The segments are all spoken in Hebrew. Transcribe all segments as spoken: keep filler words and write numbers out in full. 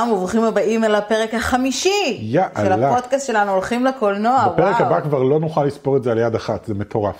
שלום וברוכים הבאים אל הפרק החמישי יאללה. של הפודקאסט שלנו, הולכים לקולנוע. בפרק וואו. הבא כבר לא נוכל לספור את זה על יד אחת, זה מטורף.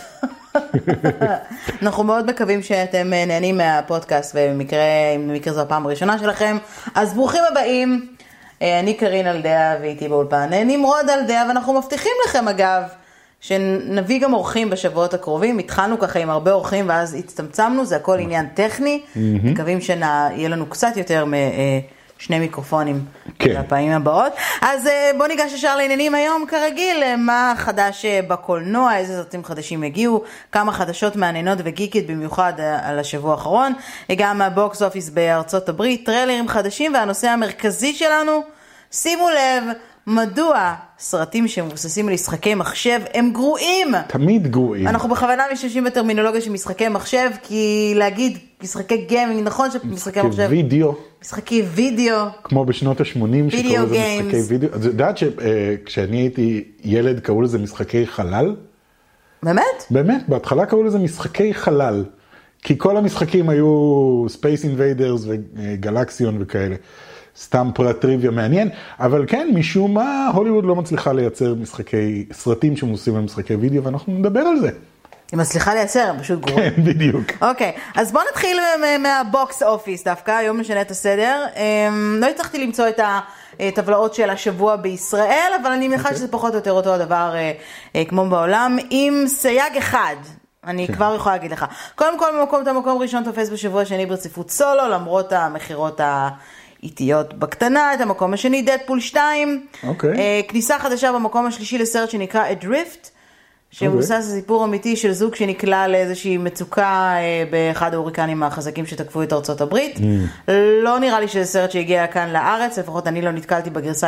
אנחנו מאוד מקווים שאתם נהנים מהפודקאסט, ובמקרה, אם במקרה זו הפעם הראשונה שלכם, אז ברוכים הבאים. אני קרין אלדיה ואיתי באולפן נמרוד אלדיה, ואנחנו מבטיחים לכם אגב, שנביא גם אורחים בשבועות הקרובים. התחלנו ככה עם הרבה אורחים ואז הצטמצמנו, זה הכל עניין טכני. מקווים שיהיה לנו קצת יותר משני מיקרופונים בפעמים הבאות. אז בוא ניגש ישר לעניינים היום כרגיל, מה חדש בקולנוע, איזה סרטים חדשים הגיעו, כמה חדשות מעניינות וגיקית במיוחד על השבוע האחרון, גם הבוקס אופיס בארצות הברית, טריילרים חדשים, והנושא המרכזי שלנו, שימו לב, מדוע סרטים שמבוססים על משחקי מחשב הם גרועים? תמיד גרועים. אנחנו בכוונה משתמשים בטרמינולוגיה של משחקי מחשב, כי להגיד משחקי גיימינג, נכון שמשחקי מחשב... משחקי וידאו. משחקי וידאו. כמו בשנות ה-שמונים שקראו לזה משחקי וידאו. את יודעת שכשאני הייתי ילד קראו לזה משחקי חלל? באמת? באמת, בהתחלה קראו לזה משחקי חלל. כי כל המשחקים היו Space Invaders וגלקסיון וכאלה. סתם פרט טריוויה מעניין, אבל כן, משום מה, הוליווד לא מצליחה לייצר משחקי, סרטים שמוסים על משחקי וידאו, ואנחנו נדבר על זה. היא מצליחה לייצר, הם פשוט גרועים. כן, בדיוק. אוקיי, אז בואו נתחיל מהבוקס אופיס דווקא, היום נשנה את הסדר. לא הצלחתי למצוא את הטבלאות של השבוע בישראל, אבל אני מניחה שזה פחות או יותר אותו הדבר כמו בעולם, עם סייג אחד. אני כבר יכולה להגיד לך. קודם כל, במקום את המקום ראשון תופס בשבוע שני ברציפות סולו, למרות המחירות ה... איטיות בקטנה, את המקום השני, דדפול שתיים. אוקיי. Okay. כניסה חדשה במקום השלישי לסרט שנקרא Adrift, שמבוסס על סיפור אמיתי של זוג שנקלע לאיזושהי מצוקה באחד ההוריקנים החזקים שתקפו את ארצות הברית. Mm. לא נראה לי שזה סרט שהגיע כאן לארץ, לפחות אני לא נתקלתי בגרסה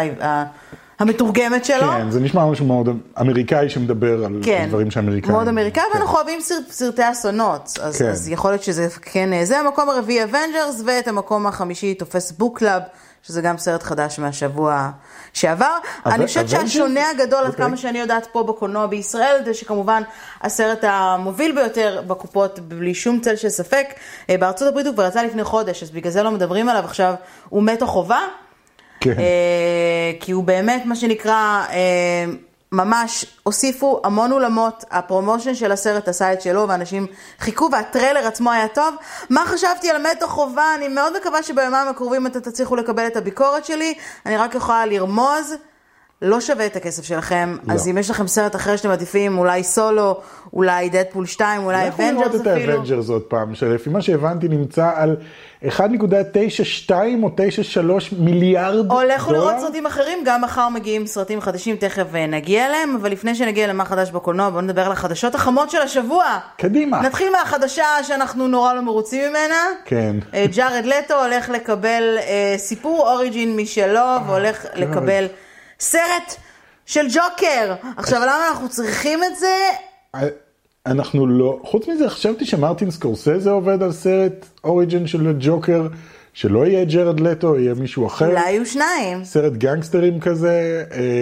המתורגמת שלו. כן, זה נשמע משהו מאוד אמריקאי שמדבר על כן, דברים שאמריקאים. מאוד אמריקאי, כן. ואנחנו אוהבים סרט, סרטי אסונות, אז, כן. אז יכול להיות שזה כן, זה המקום הרביעי אבנג'רס, ואת המקום החמישי תופס בוק קלאב, שזה גם סרט חדש מהשבוע שעבר. אני חושבת שהשונה הגדול, עד כמה שאני יודעת פה בקולנוע בישראל, זה שכמובן הסרט המוביל ביותר בקופות, בלי שום צל של ספק, בארצות הברית הוא כבר יצא לפני חודש, אז בגלל זה לא מדברים עליו עכשיו, הוא מת או חובה. כן. כי הוא באמת מה שנקרא, ממש הוסיפו המון אולמות, הפרומושן של הסרט עשה את שלו, ואנשים חיכו, והטריילר עצמו היה טוב. מה חשבתי על מת או חובה? אני מאוד מקווה שבימים הקרובים אתם תצליחו לקבל את הביקורת שלי, אני רק יכולה לרמוז, לא שווה את הכסף שלכם, לא. אז אם יש לכם סרט אחר שאתם עדיפים, אולי סולו, אולי דדפול שתיים, אולי אבנג'רס אפילו. אנחנו נראות את האבנג'רס עוד פעם, שלפי מה שהבנתי נמצא על אחת נקודה תשע שתיים או תשע שלוש מיליארד דולר. הולכו לראות סרטים אחרים, גם מחר מגיעים סרטים חדשים, תכף נגיע אליהם, אבל לפני שנגיע למה חדש בקולנוע, בואו נדבר על החדשות החמות של השבוע. קדימה. נתחיל מהחדשה שאנחנו נורא לא מרוצים ממנה. כן. ג'ארד לטו הולך לקבל סיפור אוריג'ין משלו, והולך לקבל סרט של ג'וקר. עכשיו, למה אנחנו צריכים את זה? אנחנו לא, חוץ מזה, חשבתי שמרטין סקורסזה עובד על סרט אוריג'ין של ג'וקר, שלא יהיה ג'רד לטו, יהיה מישהו אחר. אולי יהיו שניים. סרט גנגסטרים כזה.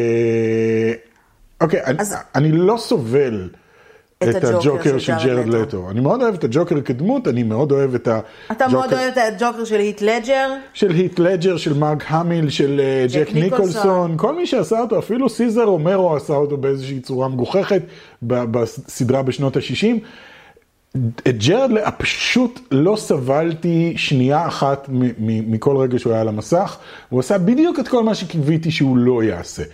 אוקיי, אני לא סובל את הג'וקר של ג'רד לטו. אני מאוד אוהב את הג'וקר כדמות, אני מאוד אוהב את הג'וקר... אתה מאוד אוהב את הג'וקר של היט לג'ר? של היט לג'ר, של מרק המיל, של ג'ק ניקולסון, כל מי שעשה אותו, אפילו סיזר אומרו עשה אותו באיזושהי צורה מגוחכת בסדרה בשנות ה-שישים. את ג'רד לטו פשוט לא סבלתי שנייה אחת מכל רגע שהוא היה על המסך, הוא עשה בדיוק את כל מה שקיוויתי שהוא לא יעשה.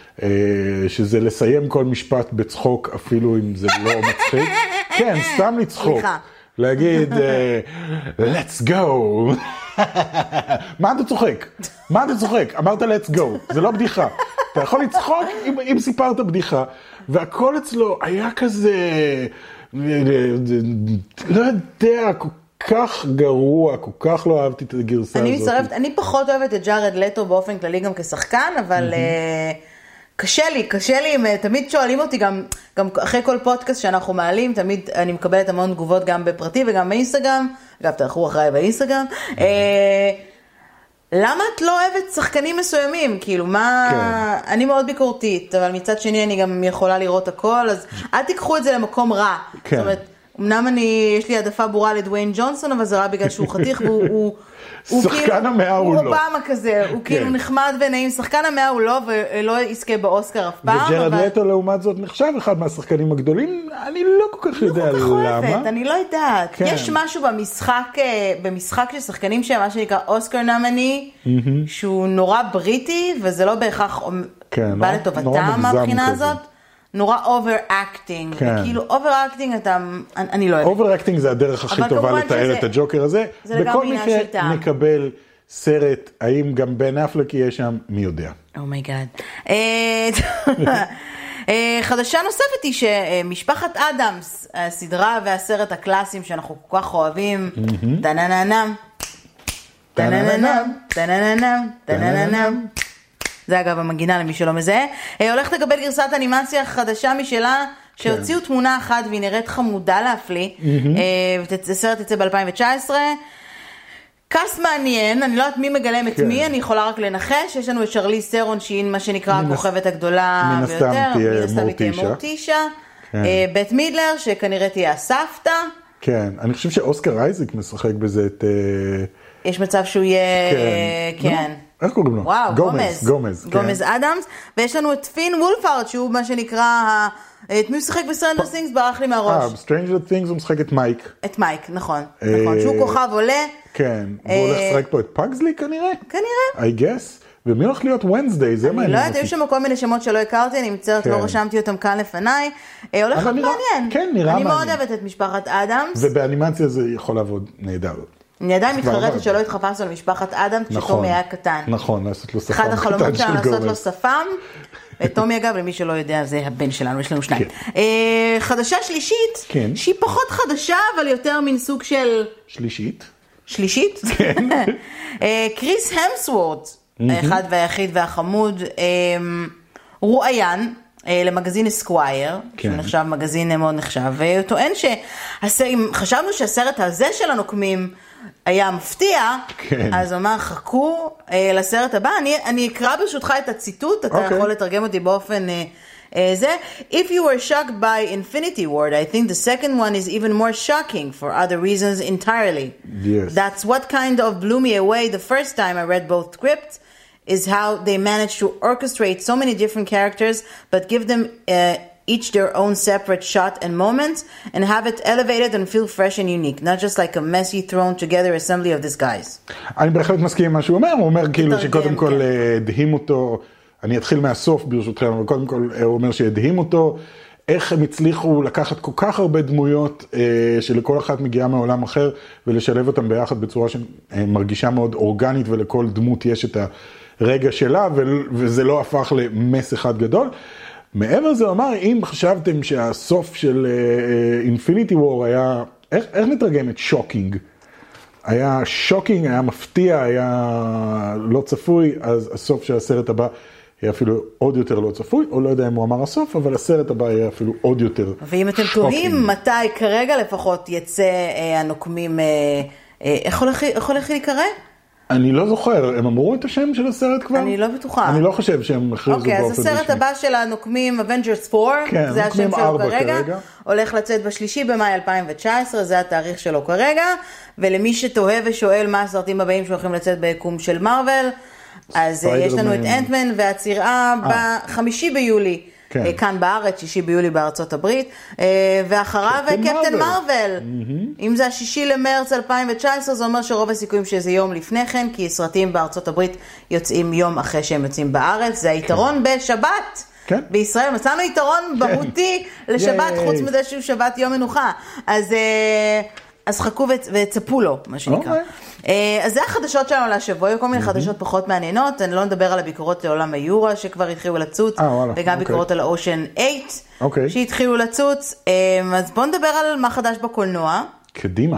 שזה לסיים כל משפט בצחוק, אפילו אם זה לא מצחיק. כן, סתם לצחוק. להגיד, let's go. מה אתה צוחק? מה אתה צוחק? אמרת let's go. זה לא בדיחה. אתה יכול לצחוק אם, אם סיפרת בדיחה. והכל אצלו היה כזה, לא יודע, כל כך גרוע, כל כך לא אהבתי את הגרסה אני הזאת. מצטרפת, אני פחות אוהבת את ג'ארד לטו באופן כללי גם כשחקן, אבל... קשה לי, קשה לי, תמיד שואלים אותי גם, גם אחרי כל פודקאסט שאנחנו מעלים, תמיד אני מקבלת המון תגובות גם בפרטי וגם באינסטגרם, אגב תלכו אחריי באינסטגרם, למה את לא אוהבת שחקנים מסוימים? כאילו מה, אני מאוד ביקורתית, אבל מצד שני אני גם יכולה לראות הכל, אז אל תיקחו את זה למקום רע, זאת אומרת, אמנם אני, יש לי העדפה ברורה לדוויין ג'ונסון, אבל זה רק בגלל שהוא חתיך, והוא... שחקן המאה הוא לא. הוא אובמה כזה, הוא כאילו נחמד ונעים, שחקן המאה הוא לא, ולא יזכה באוסקר אף פעם. וג'רד לטו לעומת זאת נחשב אחד מהשחקנים הגדולים, אני לא כל כך יודע למה. לא כל כך אוהבת, אני לא יודעת. יש משהו במשחק, במשחק של שחקנים שמה שנקרא אוסקר נאמני, שהוא נורא בריטי, וזה לא בהכרח בא לטובתם מהבחינה הזאת. נורא אובר-אקטינג, וכאילו אובר-אקטינג אתה, אני לא יודעת. אובר-אקטינג זה הדרך הכי טובה לתאר את הג'וקר הזה. בכל מקרה נקבל סרט, האם גם בן אפלק יהיה שם, מי יודע. אומייגאד. חדשה נוספת היא שמשפחת אדמס, הסדרה והסרט הקלאסיים שאנחנו כל כך אוהבים, טנננם, טנננם, טנננם, טנננם. זה אגב המנגינה למי שלא מזהה. הולכת לקבל גרסת אנימציה חדשה משלה, שהוציאו תמונה אחת והיא נראית חמודה להפליא. הסרט יצא ב-אלפיים תשע עשרה. קאסט מעניין, אני לא יודעת מי מגלם את מי, אני יכולה רק לנחש. יש לנו את שרלי סרון, שהיא מה שנקרא הכוכבת הגדולה ביותר. מן הסתם היא תהיה מורטישה. בית מידלר, שכנראה תהיה הסבתא. כן, אני חושב שאוסקר אייזק משחק בזה את... יש מצב שהוא יהיה... כן. איך קוראים לו? וואו, גומז. גומז, גומז אדמס. ויש לנו את פין וולפארד, שהוא מה שנקרא, את מי משחק בסטרנג'ר תינגס, ברח לי מהראש. אה, בסטרנג'ר תינגס הוא משחק את מייק. את מייק, נכון. נכון, שהוא כוכב עולה. כן, והוא הולך לשחק פה את פאגזלי כנראה? כנראה. I guess. ומי הולך להיות Wednesday? זה מעניין. אני לא יודעת, היו שם כל מיני שמות שלא הכרתי, אני מצטערת, לא רשמתי אותם כאן לפניי. הולך להיות מעניין. כן, נראה מעניין. אני מאוד אוהבת את משפחת אדמס. ובאנימציה זה יכול לעבוד נהדר. אני עדיין מתחרטת שלא התחפשנו למשפחת אדם, כשטומי היה קטן. נכון, לעשות לו שפם אחד החלומות שלנו לעשות לו שפם. טומי אגב, למי שלא יודע, זה הבן שלנו, יש לנו שניים. חדשה שלישית, שהיא פחות חדשה, אבל יותר מן סוג של... שלישית? שלישית? כן. קריס המסוורט, האחד והיחיד והחמוד, רואיין למגזין אסקווייר, שהוא נחשב מגזין מאוד נחשב, והוא טוען שחשבנו שהסרט הזה של הנוקמים היה מפתיע, אז הוא אמר, חכו לסרט הבא, אני אקרא ברשותך את הציטוט, אתה יכול לתרגם אותי באופן זה. If you were shocked by Infinity War, I think the second one is even more shocking for other reasons entirely. Yes. That's what kind of blew me away the first time I read both scripts, is how they managed to orchestrate so many different characters, but give them uh, each their own separate shot and moment, and have it elevated and feel fresh and unique, not just like a messy thrown together assembly of these guys. אני בהחלט מסכים עם מה שהוא אומר, הוא אומר כאילו שקודם כל הדהים אותו, אני אתחיל מהסוף ברשותכם, אבל קודם כל הוא אומר שהדהים אותו, איך הם הצליחו לקחת כל כך הרבה דמויות שלכל אחת מגיעה מעולם אחר, ולשלב אותם ביחד בצורה שמרגישה מאוד אורגנית, ולכל דמות יש את הרגע שלה, וזה לא הפך למס אחד גדול. מעבר לזה, הוא אמר, אם חשבתם שהסוף של Infinity War היה, איך, איך נתרגם את שוקינג? היה שוקינג, היה מפתיע, היה לא צפוי, אז הסוף של הסרט הבא יהיה אפילו עוד יותר לא צפוי, או לא יודע אם הוא אמר הסוף, אבל הסרט הבא יהיה אפילו עוד יותר שוקינג. ואם אתם תוהים מתי כרגע לפחות יצא הנוקמים, איך הולך, איך הולך להיקרא? אני לא זוכר, הם אמרו את השם של הסרט כבר? אני לא בטוחה. אני לא חושב שהם הכריזו באופן רשמי. אוקיי, אז הסרט הבא של הנוקמים, Avengers ארבע, כן, זה השם שלו כרגע, כרגע, הולך לצאת בשלישי במאי אלפיים תשע עשרה, זה התאריך שלו כרגע, ולמי שתוהה ושואל מה הסרטים הבאים שהולכים לצאת ביקום של מארוול, אז יש לנו את אנטמן והצירה בחמישי ביולי, כאן בארץ, שישי ביולי בארצות הברית, ואחריו קפטן מרוול. אם זה השישי למרץ אלפיים תשע עשרה, זה אומר שרוב הסיכויים שזה יום לפני כן, כי סרטים בארצות הברית יוצאים יום אחרי שהם יוצאים בארץ, זה היתרון בשבת. בישראל מצאנו יתרון בהותי לשבת, חוץ מזה שהוא שבת יום מנוחה. אז... אז חכו וצפו לו, מה שנקרא. אז זה החדשות שלנו לשבוע, היו כל מיני חדשות פחות מעניינות, אני לא נדבר על הביקורות לעולם היורה שכבר התחילו לצוץ, וגם ביקורות על אושן שמונה שהתחילו לצוץ, אז בואו נדבר על מה חדש בקולנוע. קדימה.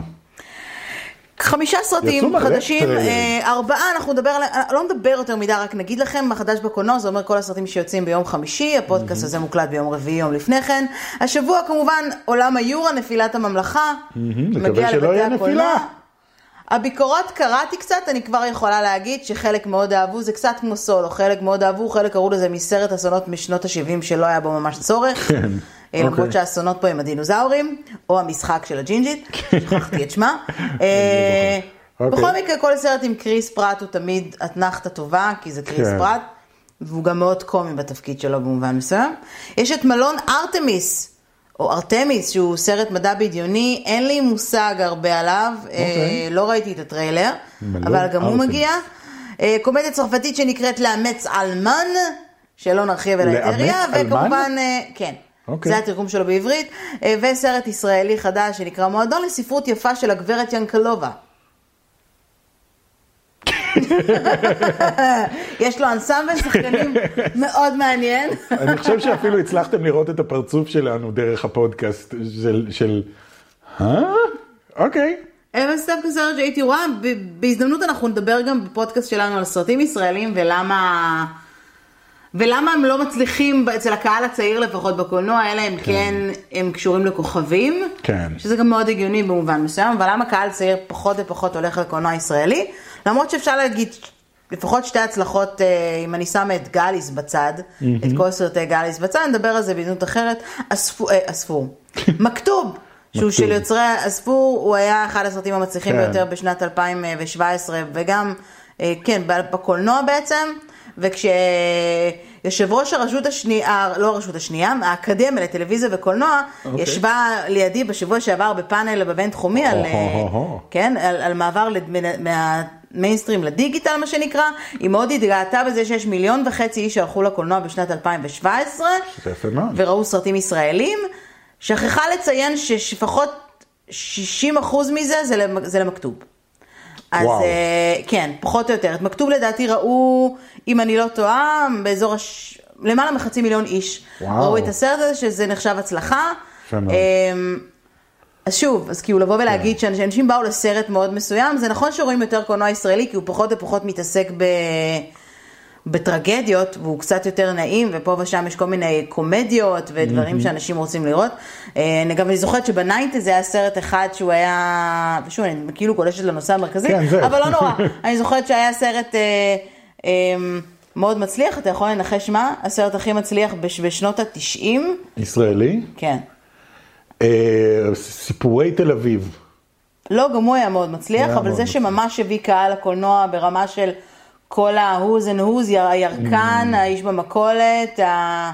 חמישה סרטים חדשים, ארבעה, אנחנו נדבר עליהם, לא נדבר יותר מדי, רק נגיד לכם מה חדש בקולנוע, זה אומר כל הסרטים שיוצאים ביום חמישי, הפודקאסט הזה מוקלט ביום רביעי, יום לפני כן. השבוע כמובן עולם היורה, נפילת הממלכה, מגיע לבתי הקולנוע. הביקורות קראתי קצת, אני כבר יכולה להגיד שחלק מאוד אהבו, זה קצת כמו סולו, חלק מאוד אהבו, חלק קראו לזה מסרט אסונות משנות ה-שבעים שלא היה בו ממש צורך. למרות שהאסונות פה עם הדינוזאורים, או המשחק של הג'ינג'ית, שכחתי את שמה. בכל מקרה, כל סרט עם קריס פרט הוא תמיד אתנחתה טובה, כי זה קריס פרט, והוא גם מאוד קומי בתפקיד שלו במובן מסוים. יש את מלון ארתמיס, או ארתמיס, שהוא סרט מדע בדיוני, אין לי מושג הרבה עליו, לא ראיתי את הטריילר, אבל גם הוא מגיע. קומדיה צרפתית שנקראת לאמץ אלמן, שלא נרחיב על האינטריה, וכמובן, כן, זה התרגום שלו בעברית, וסרט ישראלי חדש שנקרא מועדון לספרות יפה של הגברת ינקלובה. יש לו אנסמבל שחקנים מאוד מעניין. אני חושב שאפילו הצלחתם לראות את הפרצוף שלנו דרך הפודקאסט של... אה? אוקיי. אבל סתם כסרט שהייתי רואה, בהזדמנות אנחנו נדבר גם בפודקאסט שלנו על סרטים ישראלים ולמה... ולמה הם לא מצליחים אצל הקהל הצעיר לפחות בקולנוע, אלא הם כן, הם קשורים לכוכבים, כן. שזה גם מאוד הגיוני במובן מסוים, אבל למה קהל צעיר פחות ופחות הולך לקולנוע ישראלי? למרות שאפשר להגיד, לפחות שתי הצלחות, אם אני שמה את גליס בצד, mm-hmm. את כל סרטי גליס בצד, נדבר על זה בהזדמנות אחרת, אספור, אספור. מכתוב, שהוא של יוצרי אספור, הוא היה אחד הסרטים המצליחים כן. ביותר בשנת אלפיים שבע עשרה, וגם, כן, בקולנוע בעצם, וכשיושב ראש הרשות השנייה, לא הרשות השנייה, האקדמיה לטלוויזיה וקולנוע, okay. ישבה לידי בשבוע שעבר בפאנל בבין תחומי, oh, על, oh, oh, oh. כן, על, על מעבר מהמיינסטרים לדיגיטל, מה שנקרא, היא מאוד התגאתה בזה שיש מיליון וחצי איש שהלכו לקולנוע בשנת אלפיים שבע עשרה, וראו סרטים ישראלים, שכחה לציין שפחות שישים אחוז מזה זה, זה למכתוב. אז וואו. כן, פחות או יותר. את מכתוב לדעתי ראו, אם אני לא טועה, באזור הש... למעלה מחצי מיליון איש. וואו. ראו את הסרט הזה, שזה נחשב הצלחה. אז שוב, אז כאילו לבוא ולהגיד כן. שאנשים באו לסרט מאוד מסוים, זה נכון שרואים יותר קולנוע ישראלי, כי הוא פחות ופחות מתעסק ב... בטרגדיות, והוא קצת יותר נעים, ופה ושם יש כל מיני קומדיות ודברים mm-hmm. שאנשים רוצים לראות. גם אני זוכרת שבניינטי זה היה סרט אחד שהוא היה, ושוב, אני כאילו גולשת לנושא המרכזי, כן, אבל לא נורא. אני זוכרת שהיה סרט אה, אה, מאוד מצליח, אתה יכול לנחש מה? הסרט הכי מצליח בשנות ה-תשעים. ישראלי? כן. אה, סיפורי תל אביב. לא, גם הוא היה מאוד מצליח, אבל זה שממש הביא קהל לקולנוע ברמה של... כל ההוז and הוז, הירקן, האיש במקולת, ה...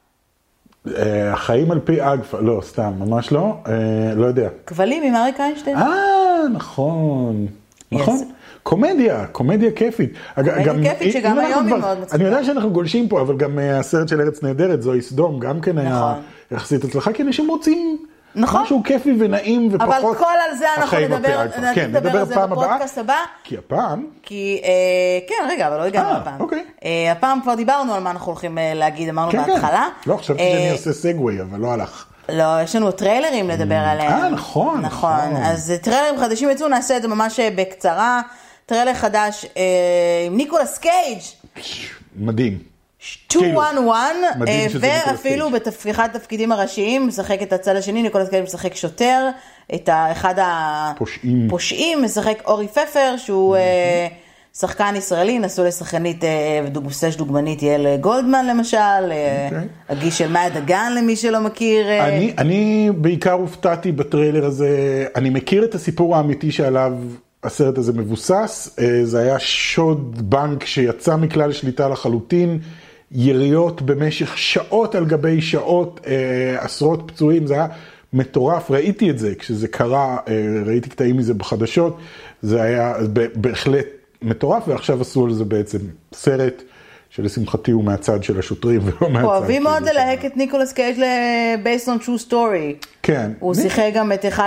החיים על פי אגפה, לא, סתם, ממש לא, לא יודע. כבלים עם אריק איינשטיין. אה, נכון, נכון. קומדיה, קומדיה כיפית. קומדיה כיפית שגם היום היא מאוד מצליחה. אני יודע שאנחנו גולשים פה, אבל גם הסרט של ארץ נהדרת, זוהי סדום, גם כן היה יחסית הצלחה, כי אנשים רוצים... נכון. משהו כיפי ונעים ופחות אבל כל על זה אנחנו נדבר, כן, נדבר על זה בפודקאסט הבא. כי הפעם... כי, כן, רגע, אבל לא הגענו הפעם. אוקיי. הפעם כבר דיברנו על מה אנחנו הולכים להגיד, אמרנו בהתחלה. לא, חשבתי שאני עושה סגווי, אבל לא הלך. לא, יש לנו טריילרים לדבר עליהם. אה, נכון. נכון, אז טריילרים חדשים יצאו, נעשה את זה ממש בקצרה. טריילר חדש עם ניקולס קייג'. מדהים. מאתיים ואחת, ואפילו בתפקיד תפקידים הראשיים, משחק את הצד השני, ניקולס קייג' משחק שוטר, את אחד הפושעים, משחק אורי פפר, שהוא שחקן ישראלי, נסו לשחקנית ודוגמסש דוגמנית יעל גולדמן למשל, הגיש של מאי דגן למי שלא מכיר. אני בעיקר הופתעתי בטריילר הזה, אני מכיר את הסיפור האמיתי שעליו הסרט הזה מבוסס, זה היה שוד בנק שיצא מכלל שליטה לחלוטין, יריות במשך שעות על גבי שעות, עשרות פצועים, זה היה מטורף, ראיתי את זה כשזה קרה, ראיתי קטעים מזה בחדשות, זה היה בהחלט מטורף, ועכשיו עשו על זה בעצם סרט שלשמחתי הוא מהצד של השוטרים ולא מהצד. אוהבים מאוד ללהק את ניקולס קייג' ל-based on true story. כן. הוא שיחק גם את אחד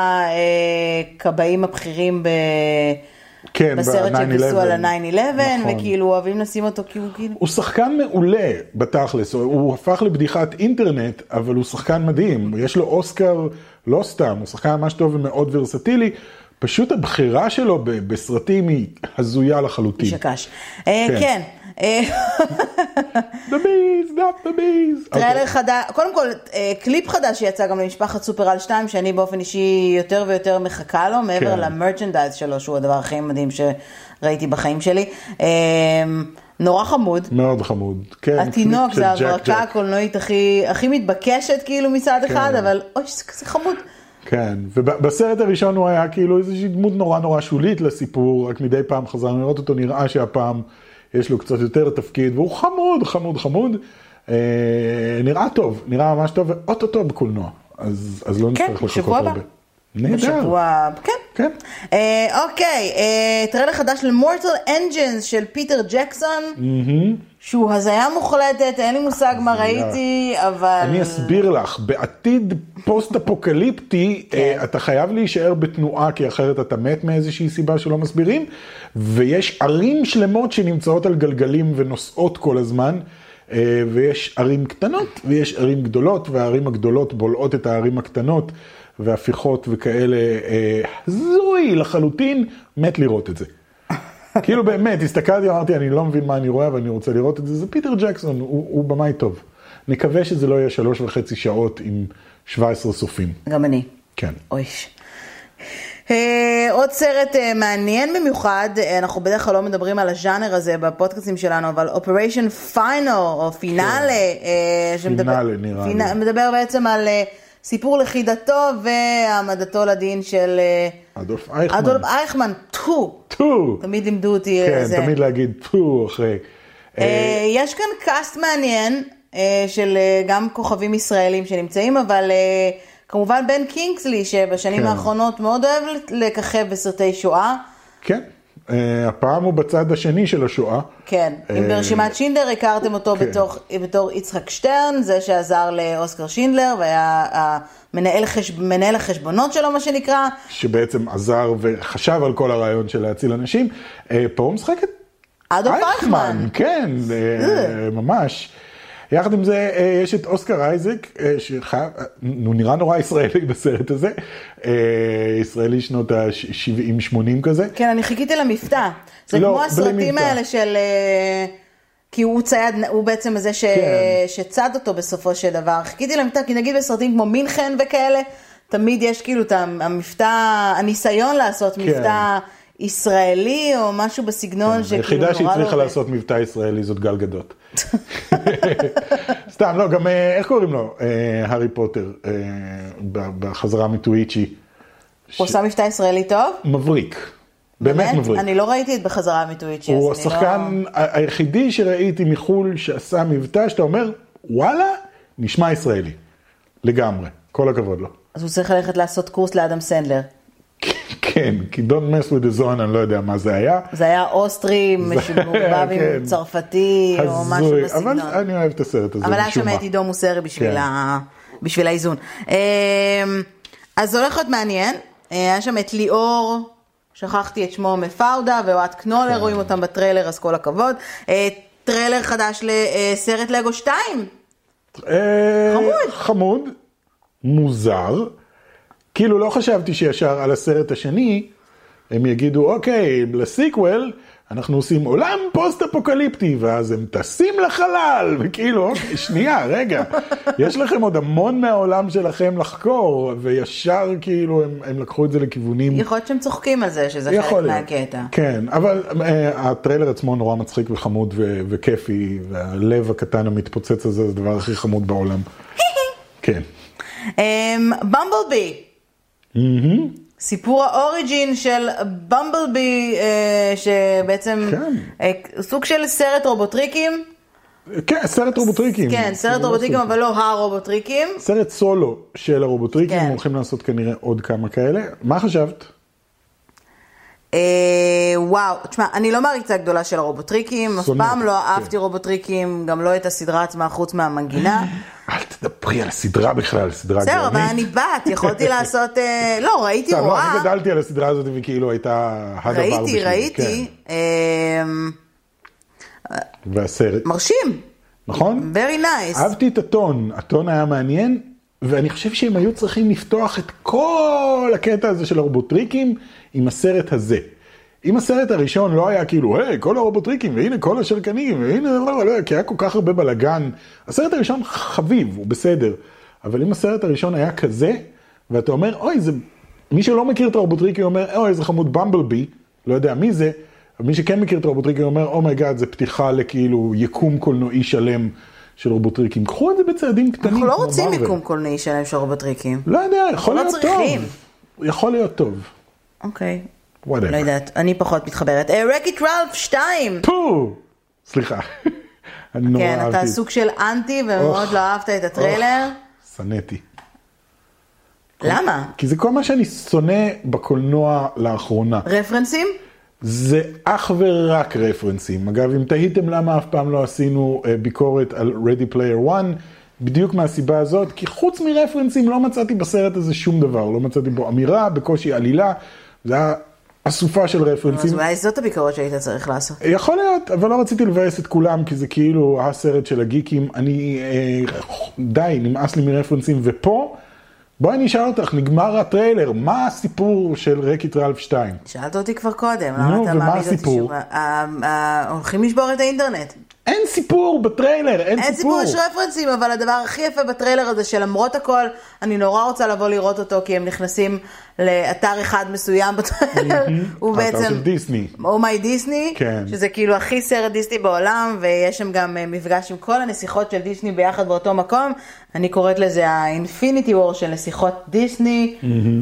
הקבעים הבכירים ב... כן, בסרט שביסו על ה-תשע אחת עשרה, נכון. וכאילו אוהבים לשים אותו כי הוא כאילו... הוא שחקן מעולה בתכלס, הוא הפך לבדיחת אינטרנט, אבל הוא שחקן מדהים, יש לו אוסקר לא סתם, הוא שחקן ממש טוב ומאוד ורסטילי, פשוט הבחירה שלו בסרטים היא הזויה לחלוטין. שקש. כן. כן. The bees, not the bees. טריילר חדש, קודם כל, קליפ חדש שיצא גם למשפחת סופרל שתיים, שאני באופן אישי יותר ויותר מחכה לו, מעבר למרצ'נדייז שלו, שהוא הדבר הכי מדהים שראיתי בחיים שלי. נורא חמוד. מאוד חמוד, כן. התינוק זה ההברקה הקולנועית הכי, הכי מתבקשת כאילו מצד כן. אחד, אבל אוי, זה כזה חמוד. כן, ובסרט הראשון הוא היה כאילו איזושהי דמות נורא נורא שולית לסיפור, רק מדי פעם חזרנו לראות אותו, נראה שהפעם יש לו קצת יותר תפקיד, והוא חמוד, חמוד, חמוד. אה, נראה טוב, נראה ממש טוב, ואוטוטו בקולנוע, אז, אז לא כן, נצטרך לחכות הרבה. נהדר. בשבוע, כן. כן. אה, אוקיי, אה, טריילר חדש למורטל אנג'ינס של פיטר ג'קסון, Mm-hmm. שהוא הזיה מוחלטת, אין לי מושג מה ראיתי, אבל... אני אסביר לך, בעתיד פוסט-אפוקליפטי, כן. אתה חייב להישאר בתנועה, כי אחרת אתה מת מאיזושהי סיבה שלא מסבירים, ויש ערים שלמות שנמצאות על גלגלים ונוסעות כל הזמן, ויש ערים קטנות ויש ערים גדולות, והערים הגדולות בולעות את הערים הקטנות, והפיכות וכאלה, זוי לחלוטין, מת לראות את זה. כאילו באמת, הסתכלתי, אמרתי, אני לא מבין מה אני רואה, אבל אני רוצה לראות את זה. זה פיטר ג'קסון, הוא, הוא במאי טוב. נקווה שזה לא יהיה שלוש וחצי שעות עם שבע עשרה סופים. גם אני. כן. אויש. עוד סרט מעניין במיוחד, אנחנו בדרך כלל לא מדברים על הז'אנר הזה בפודקאסטים שלנו, אבל Operation Final, או פינאלה, פינאלה נראה לי. מדבר בעצם על סיפור לכידתו והעמדתו לדין של אדולף אייכמן. אדולף אייכמן, טו. טו. תמיד לימדו אותי כן, זה. תמיד להגיד טו אחרי. יש כאן קאסט מעניין של גם כוכבים ישראלים שנמצאים, אבל כמובן בן קינגסלי, שבשנים כן. האחרונות מאוד אוהב לככב בסרטי שואה. כן, הפעם הוא בצד השני של השואה. כן, אם ברשימת שינדלר הכרתם אותו כן. בתור, בתור יצחק שטרן, זה שעזר לאוסקר שינדלר, והיה מנהל, חשב, מנהל החשבונות שלו, מה שנקרא. שבעצם עזר וחשב על כל הרעיון של להציל אנשים. פה הוא משחק את אדולף אייכמן. כן, ממש. יחד עם זה, יש את אוסקר אייזק, שהוא נראה נורא ישראלי בסרט הזה, ישראלי שנות ה-שבעים שמונים כזה. כן, אני חיכיתי למפתע. זה לא, כמו הסרטים האלה של... כי הוא צייד, הוא בעצם זה ש... כן. שצד אותו בסופו של דבר. חיכיתי למפתע, כי נגיד בסרטים כמו מינכן וכאלה, תמיד יש כאילו את המפתע, הניסיון לעשות כן. מבטא ישראלי או משהו בסגנון כן. שכאילו נורא לא... היחידה שהיא צריכה לעשות מבטא ישראלי זאת גל גדות. סתם, לא, גם איך קוראים לו? הארי פוטר, בחזרה מטוויצ'י. הוא עושה מבטא ישראלי טוב? מבריק. באמת מבריק. אני לא ראיתי את בחזרה מטוויצ'י. הוא השחקן היחידי שראיתי מחול שעשה מבטא, שאתה אומר, וואלה, נשמע ישראלי. לגמרי. כל הכבוד לו. אז הוא צריך ללכת לעשות קורס לאדם סנדלר. כן, כי don't mess with the zone, אני לא יודע מה זה היה. זה היה אוסטרי, משובב עם צרפתי, או משהו בסגנון. אבל אני אוהב את הסרט הזה. אבל היה שם את עידו מוסרי בשביל האיזון. אז זה הולך להיות מעניין. היה שם את ליאור, שכחתי את שמו מפאודה, ואוהד קנולר, רואים אותם בטריילר, אז כל הכבוד. טריילר חדש לסרט לגו שתיים. חמוד. חמוד, מוזר. כאילו לא חשבתי שישר על הסרט השני, הם יגידו, אוקיי, לסיקוול, אנחנו עושים עולם פוסט-אפוקליפטי, ואז הם טסים לחלל, וכאילו, אוקיי, שנייה, רגע, יש לכם עוד המון מהעולם שלכם לחקור, וישר כאילו הם, הם לקחו את זה לכיוונים... יכול להיות שהם צוחקים על זה, שזה חלק מהקטע. כן, אבל uh, הטריילר עצמו נורא מצחיק וחמוד ו- וכיפי, והלב הקטן המתפוצץ הזה, זה הדבר הכי חמוד בעולם. כן. במבלבי. Mm-hmm. סיפור האוריג'ין של במבלבי, שבעצם סוג של סרט רובוטריקים. כן, סרט רובוטריקים. כן, סרט רובוטריקים, אבל לא הרובוטריקים. סרט סולו של הרובוטריקים, הולכים לעשות כנראה עוד כמה כאלה. מה חשבת? וואו, תשמע, אני לא מעריצה גדולה של הרובוטריקים, אף פעם לא אהבתי רובוטריקים, גם לא את הסדרה עצמה חוץ מהמנגינה. אל תדברי על הסדרה בכלל, סדרה גאונית. בסדר, אבל אני בת, יכולתי לעשות, לא, ראיתי רואה. לא, אני גדלתי על הסדרה הזאת וכאילו הייתה הדבר בשביל. ראיתי, ראיתי. והסרט. מרשים. נכון? Very nice. אהבתי את הטון, הטון היה מעניין, ואני חושב שהם היו צריכים לפתוח את כל הקטע הזה של הרובוטריקים עם הסרט הזה. אם הסרט הראשון לא היה כאילו, היי, כל הרובוטריקים, והנה כל השרקנים, והנה, לא, לא, כי היה כל כך הרבה בלגן. הסרט הראשון חביב, הוא בסדר. אבל אם הסרט הראשון היה כזה, ואתה אומר, אוי, זה... מי שלא מכיר את הרובוטריקים אומר, אוי, איזה חמוד במבלבי, לא יודע מי זה, מי שכן מכיר את רובוטריקים אומר, אומייגאד, זה פתיחה לכאילו יקום קולנועי שלם של רובוטריקים. קחו את זה בצעדים קטנים. אנחנו לא רוצים יקום קולנועי שלם של רובוטריקים. לא יודע, יכול להיות טוב. יכול להיות טוב. אוקיי. whatever. לא יודעת, אני פחות מתחברת. רקיט רלף שתיים. פו! סליחה. אני נורא אהבתי. כן, אתה סוג של אנטי ומאוד לא אהבת את הטריילר. שנאתי. למה? כי זה כל מה שאני שונא בקולנוע לאחרונה. רפרנסים? זה אך ורק רפרנסים. אגב, אם תהיתם למה אף פעם לא עשינו ביקורת על Ready Player One, בדיוק מהסיבה הזאת, כי חוץ מרפרנסים לא מצאתי בסרט הזה שום דבר. לא מצאתי בו אמירה, בקושי עלילה. זה היה אסופה של רפרנסים. אז אולי זאת הביקורת שהיית צריך לעשות. יכול להיות, אבל לא רציתי לבאס את כולם, כי זה כאילו הסרט של הגיקים. אני, די, נמאס לי מרפרנסים. ופה, בואי נשאל אותך, נגמר הטריילר, מה הסיפור של רקיט רלף שתיים? שאלת אותי כבר קודם. נו, ומה הסיפור? הולכים לשבור את האינטרנט. אין סיפור בטריילר, אין סיפור. אין סיפור, יש רפרנסים, אבל הדבר הכי יפה בטריילר הזה, שלמרות הכל, אני נורא רוצה לבוא לראות אותו, כי הם נכנסים לאתר אחד מסוים בטריילר. הוא בעצם... האתר של דיסני. או מיי דיסני, שזה כאילו הכי סרט דיסני בעולם, ויש שם גם מפגש עם כל הנסיכות של דיסני ביחד באותו מקום. אני קוראת לזה האינפיניטי וור של נסיכות דיסני.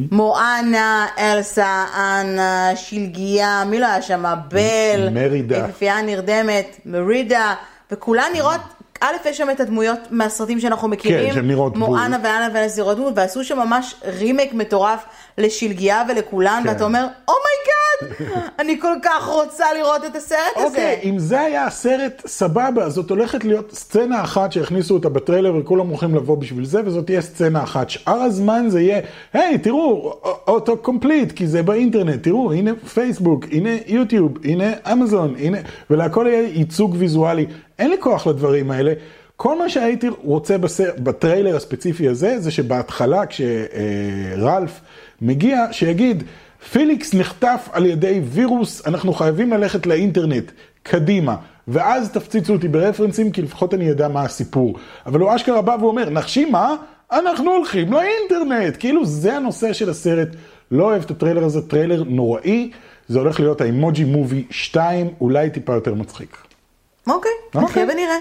מואנה, אלסה, אנה, שלגיה, מי לא היה שם? בל. מרידה. יפיפייה נרדמת, מרידה, וכולן נראות, א', יש שם את הדמויות מהסרטים שאנחנו מכירים. כן, שהן נראות בול. מואנה ואנה ואלסה נראות בול, ועשו שם ממש רימייק מטורף לשלגיה ולכולן, ואתה אומר, אומייגאד, אני כל כך רוצה לראות את הסרט הזה. אוקיי, אם זה היה הסרט, סבבה, זאת הולכת להיות סצנה אחת שהכניסו אותה בטריילר, וכולם הולכים לבוא בשביל זה, וזאת תהיה סצנה אחת. שאר הזמן זה יהיה, היי, תראו, אוטו קומפליט, כי זה באינטרנט, תראו, הנה פייסבוק, הנה יוטיוב, הנה אמזון, הנה, ולהכל יהיה ייצוג ויזואלי. אין לי כוח לדברים האלה. כל מה שהייתי רוצה בטריילר הספציפי הזה, זה שבהתחלה, כשרלף מגיע, שיגיד, פיליקס נחטף על ידי וירוס, אנחנו חייבים ללכת לאינטרנט, קדימה, ואז תפציצו אותי ברפרנסים, כי לפחות אני יודע מה הסיפור. אבל הוא אשכרה בא ואומר, נחשי מה? אנחנו הולכים לאינטרנט. כאילו זה הנושא של הסרט. לא אוהב את הטריילר הזה, טריילר נוראי. זה הולך להיות האימוג'י מובי שתיים, אולי טיפה יותר מצחיק. אוקיי, נחיה ונראה.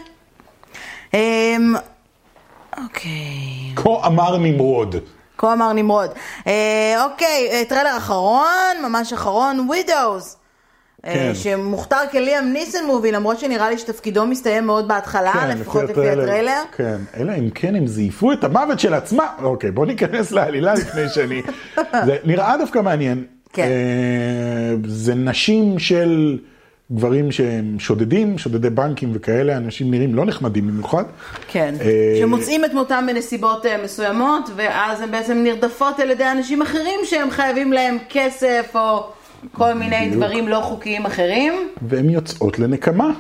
אוקיי. כה אמר נמרוד. כה אמר נמרוד. אוקיי, טריילר אחרון, ממש אחרון, ווידאוז. שמוכתר כליאם ניסן מובי, למרות שנראה לי שתפקידו מסתיים מאוד בהתחלה, לפחות לפי הטריילר. כן, אלא אם כן הם זייפו את המוות של עצמה. אוקיי, בוא ניכנס לעלילה לפני שני. זה נראה דווקא מעניין. כן. זה נשים של גברים שהם שודדים, שודדי בנקים וכאלה, אנשים נראים לא נחמדים במיוחד. כן, שמוצאים את מותם בנסיבות מסוימות, ואז הם בעצם נרדפות על ידי אנשים אחרים שהם חייבים להם כסף או כל מיני דברים לא חוקיים אחרים. והן יוצאות לנקמה.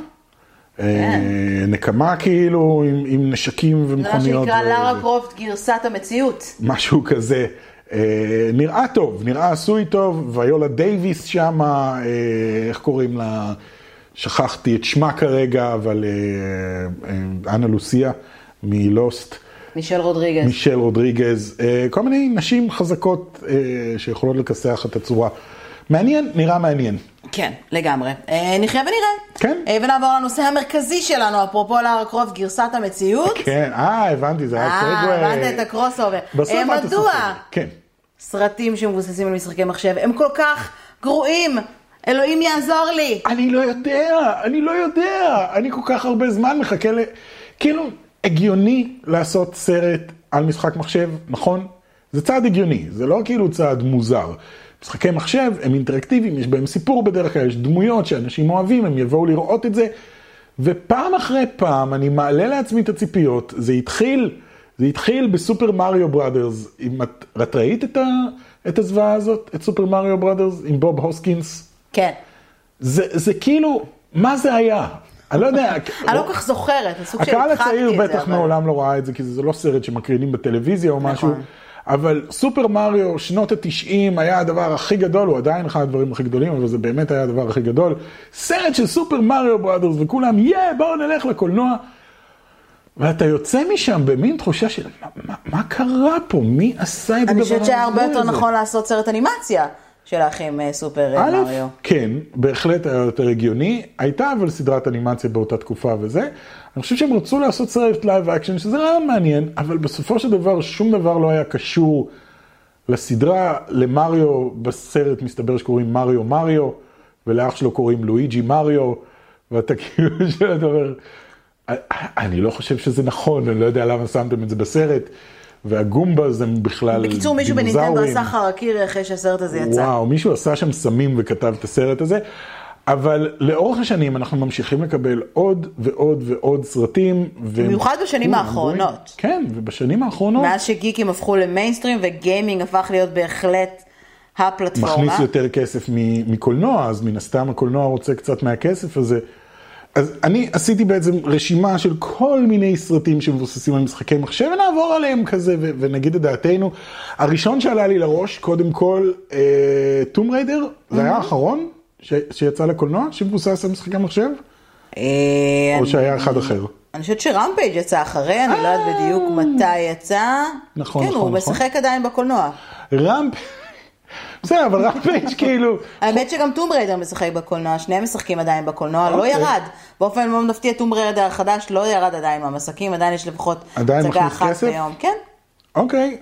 נקמה כאילו עם נשקים ומכוניות. זה מה שנקרא לארה קרופט גרסת המציאות. משהו כזה. נראה טוב, נראה עשוי טוב, ויולה דייביס שם, איך קוראים לה, שכחתי את שמה כרגע, אבל אנה לוסיה מלוסט. מישל רודריגז. מישל רודריגז, כל מיני נשים חזקות שיכולות לכסח את הצורה. מעניין, נראה מעניין. כן, לגמרי. נחיה ונראה. כן. ונעבור לנושא המרכזי שלנו, אפרופו לארה קרופט גרסת המציאות. כן, אה, הבנתי, זה היה סגווי. אה, הבנת את הקרוס אובר. בסוף את הסוף. מדוע? כן. סרטים שמבוססים על משחקי מחשב, הם כל כך גרועים. אלוהים יעזור לי. אני לא יודע, אני לא יודע. אני כל כך הרבה זמן מחכה ל... כאילו, הגיוני לעשות סרט על משחק מחשב, נכון? זה צעד הגיוני, זה לא כאילו צעד מוזר. משחקי מחשב הם אינטראקטיביים, יש בהם סיפור בדרך כלל, יש דמויות שאנשים אוהבים, הם יבואו לראות את זה, ופעם אחרי פעם אני מעלה לעצמי את הציפיות, זה התחיל, זה התחיל בסופר מריו בראדרס, את, את ראית את, ה, את הזוואה הזאת, את סופר מריו בראדרס, עם בוב הוסקינס? כן. זה, זה כאילו, מה זה היה? אני לא יודע. אני לא כך זוכרת, הסוג של הקהל הצעיר בטח מעולם לא ראה את זה, כי זה לא סרט שמקרינים בטלוויזיה או משהו. אבל סופר מריו, שנות התשעים, היה הדבר הכי גדול, הוא עדיין אחד הדברים הכי גדולים, אבל זה באמת היה הדבר הכי גדול. סרט של סופר מריו בראדרס, וכולם, יא, בואו נלך לקולנוע. ואתה יוצא משם במין תחושה של, מה, מה, מה קרה פה? מי עשה את הדבר הזה? אני חושבת שהיה הרבה יותר נכון לעשות סרט אנימציה, של האחים סופר מריו. כן, בהחלט היה יותר הגיוני. הייתה אבל סדרת אנימציה באותה תקופה וזה. אני חושב שהם רצו לעשות סרט לייב אקשן, שזה רעיון מעניין, אבל בסופו של דבר שום דבר לא היה קשור לסדרה. למריו בסרט מסתבר שקוראים מריו מריו, ולאח שלו קוראים לואיג'י מריו, ואתה כאילו שאתה אומר, אני לא חושב שזה נכון, אני לא יודע למה שמתם את זה בסרט, והגומבאז הם בכלל בקיצור, מישהו בנינטנדו עשה חרקירי אחרי שהסרט הזה יצא. וואו, מישהו עשה שם סמים וכתב את הסרט הזה, אבל לאורך השנים אנחנו ממשיכים לקבל עוד ועוד ועוד סרטים. במיוחד בשנים האחרונות. כן, ובשנים האחרונות. מאז שגיקים הפכו למיינסטרים וגיימינג הפך להיות בהחלט הפלטפורמה. מכניס יותר כסף מקולנוע, אז מן הסתם הקולנוע רוצה קצת מהכסף הזה. אז אני עשיתי בעצם רשימה של כל מיני סרטים שמבוססים על משחקי מחשב, ונעבור עליהם כזה ו- ונגיד את דעתנו. הראשון שעלה לי לראש, קודם כל, טום ריידר, זה היה האחרון ש- שיצא לקולנוע, שמבוסס על משחקי מחשב? או שהיה אחד אחר? אני חושבת שרמפייג' יצא אחרי, אני לא יודעת בדיוק מתי יצא. נכון, כן, הוא משחק עדיין בקולנוע. רמפייג' בסדר, אבל רמפייג' כאילו... האמת שגם טום ריידר משחק בקולנוע, שניהם משחקים עדיין בקולנוע, לא ירד. באופן מאוד מפתיע, טום ריידר החדש לא ירד עדיין מהמשחקים, עדיין יש לפחות הצגה אחת ביום. כן. אוקיי,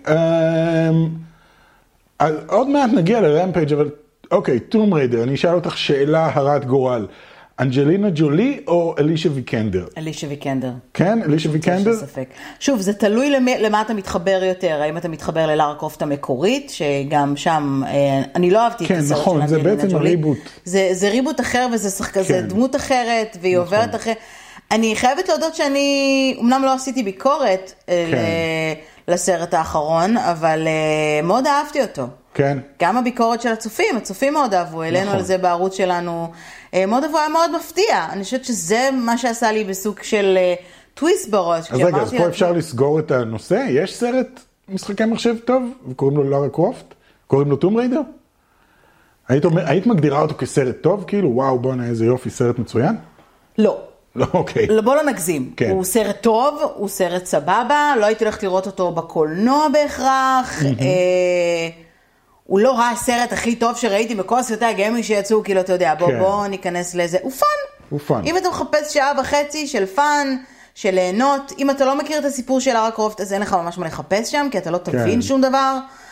עוד מעט נגיע לרמפייג', אבל אוקיי, טום ריידר, אני אשאל אותך שאלה הרת גורל. אנג'לינה ג'ולי או אלישה ויקנדר? אלישה ויקנדר. כן, אלישה ויקנדר? שוב, זה תלוי למה אתה מתחבר יותר, האם אתה מתחבר ללארה קרופט המקורית, שגם שם, אני לא אהבתי את הסרט של אנג'לינה ג'ולי. כן, נכון, זה בעצם הריבוט. זה ריבוט אחר וזה דמות אחרת, והיא עוברת אחרת. אני חייבת להודות שאני, אמנם לא עשיתי ביקורת לסרט האחרון, אבל מאוד אהבתי אותו. כן. גם הביקורת של הצופים, הצופים מאוד אהבו, אלינו על זה בערוץ שלנו, מאוד אהבו, היה מאוד מפתיע. אני חושבת שזה מה שעשה לי בסוג של טוויסט בראש. אז רגע, אז פה אפשר לסגור את הנושא? יש סרט משחקי מחשב טוב, וקוראים לו לארה קרופט? קוראים לו טום ריידר? היית, היית מגדירה אותו כסרט טוב? כאילו, וואו, בוא נהיה איזה יופי, סרט מצוין? לא. לא, אוקיי. בוא לא נגזים. כן. הוא סרט טוב, הוא סרט סבבה, לא הייתי הולכת לראות אותו בקולנוע בהכרח. הוא לא ראה הסרט הכי טוב שראיתי בכל סרטי הגיימינג שיצאו, כאילו, אתה יודע, בוא, בוא ניכנס לזה. הוא פן. הוא פן. אם אתה מחפש שעה וחצי של פן, של ליהנות, אם אתה לא מכיר את הסיפור של לארה קרופט, אז אין לך ממש מה לחפש שם, כי אתה לא תבין שום דבר.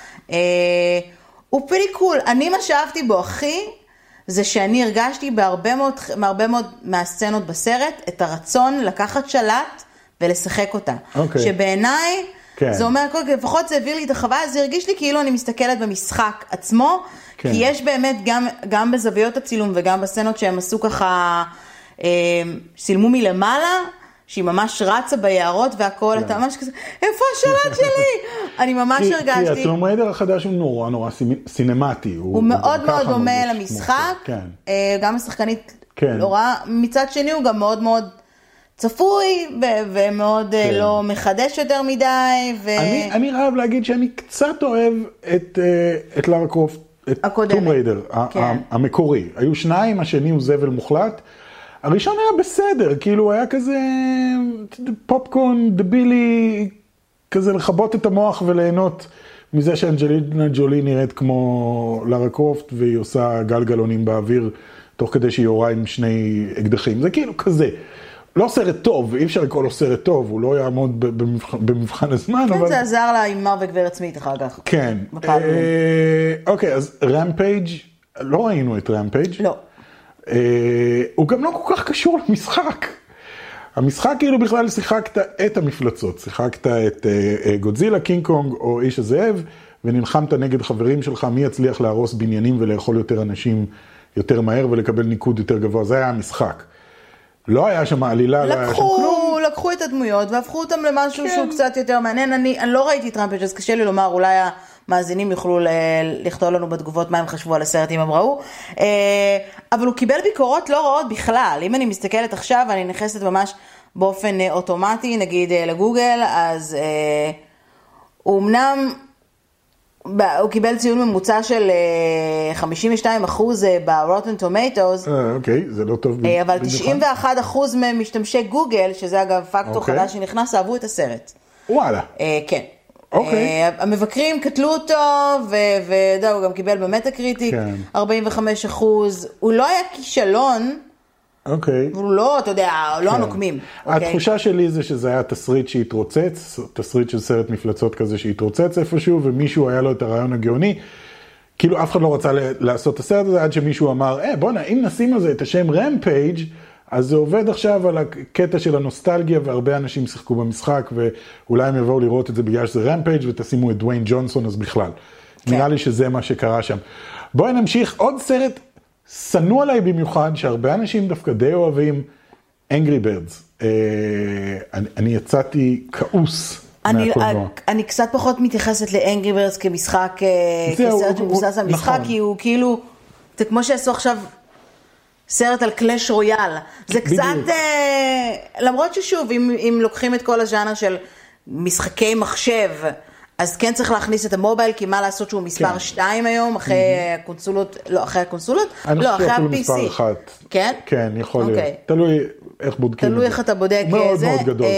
הוא פרי קול. אני מה שאהבתי בו הכי, זה שאני הרגשתי בהרבה מאוד, בהרבה מאוד מהסצנות בסרט, את הרצון לקחת שלט ולשחק אותה. אוקיי. שבעיניי, כן. זה אומר, לפחות זה הביא לי את החוויה, זה הרגיש לי כאילו אני מסתכלת במשחק עצמו, כן. כי יש באמת גם, גם בזוויות הצילום וגם בסצנות שהם עשו ככה, אה, סילמו מלמעלה, שהיא ממש רצה ביערות והכל, כן. אתה ממש כזה, איפה השלט שלי? אני ממש כי, הרגשתי. כי הטום ריידר החדש הוא נורא נורא סינמטי. הוא, הוא מאוד הוא מאוד דומה למשחק, כן. אה, גם השחקנית כן. לא רע, מצד שני הוא גם מאוד מאוד... צפוי ו- ומאוד כן. לא מחדש יותר מדי. ו... אני, אני חייב להגיד שאני קצת אוהב את, את לארה קרופט, את טום ריידר, כן. המקורי. היו שניים, השני הוא זבל מוחלט. הראשון היה בסדר, כאילו הוא היה כזה פופקורן דבילי, כזה לחבות את המוח וליהנות מזה שאנג'לינה ג'ולי נראית כמו לארה קרופט, והיא עושה גלגלונים באוויר, תוך כדי שהיא יורה עם שני אקדחים. זה כאילו כזה. לא סרט טוב, אי אפשר לקרוא לו סרט טוב, הוא לא יעמוד במבחן, במבחן הזמן. כן, אבל... זה עזר לה עם מר וגברת סמית אחר כך. כן. אה, אוקיי, אז רמפייג', לא ראינו את רמפייג'. לא. אה, הוא גם לא כל כך קשור למשחק. המשחק כאילו בכלל שיחקת את המפלצות, שיחקת את אה, גודזילה, קינג קונג או איש הזאב, ונלחמת נגד חברים שלך, מי יצליח להרוס בניינים ולאכול יותר אנשים יותר מהר ולקבל ניקוד יותר גבוה. זה היה המשחק. לא היה שם עלילה, לקחו, לא היה שם כלום. לקחו את הדמויות והפכו אותם למשהו כן. שהוא קצת יותר מעניין. אני, אני לא ראיתי את רמפייג' אז קשה לי לומר, אולי המאזינים יוכלו לכתוב לנו בתגובות מה הם חשבו על הסרט אם הם ראו. אבל הוא קיבל ביקורות לא רעות בכלל. אם אני מסתכלת עכשיו, אני נכנסת ממש באופן אוטומטי, נגיד לגוגל, אז הוא אמנם... הוא קיבל ציון ממוצע של חמישים ושתיים אחוז ב-Rotten Tomatoes. אוקיי, זה לא טוב. אבל תשעים ואחד אחוז ממשתמשי גוגל, שזה אגב פקטור חדש שנכנס, אהבו את הסרט. וואלה. כן. אוקיי. המבקרים קטלו אותו, ודאו, הוא גם קיבל במטה קריטיק, ארבעים וחמישה אחוז. הוא לא היה כישלון, אוקיי. הוא לא, אתה יודע, לא הנוקמים. התחושה שלי זה שזה היה תסריט שהתרוצץ, תסריט של סרט מפלצות כזה שהתרוצץ איפשהו, ומישהו היה לו את הרעיון הגאוני. כאילו אף אחד לא רצה לעשות את הסרט הזה, עד שמישהו אמר, אה, בוא נה, אם נשים על זה את השם רמפייג', אז זה עובד עכשיו על הקטע של הנוסטלגיה, והרבה אנשים שיחקו במשחק, ואולי הם יבואו לראות את זה בגלל שזה רמפייג' ותשימו את דוויין ג'ונסון, אז בכלל. כן. נראה לי שזה מה שקרה שם. בואי נמשיך, עוד סרט סנו עליי במיוחד, שהרבה אנשים דווקא די אוהבים, Angry Birds. אה, אני, אני יצאתי כעוס. אני, אני קצת פחות מתייחסת ל-Angry Birds כמשחק, כסרט שמבוסס על משחק, כי הוא כאילו, זה כמו שעשו עכשיו סרט על קלאש רויאל. זה קצת, למרות ששוב, אם, אם לוקחים את כל הז'אנר של משחקי מחשב, אז כן צריך להכניס את המובייל, כי מה לעשות שהוא מספר שתיים היום, אחרי הקונסולות, לא, אחרי הקונסולות, לא, אחרי ה-פי סי. מספר אחת. כן? כן, יכול להיות. תלוי איך בודקים. תלוי איך אתה בודק זה. מאוד מאוד גדול.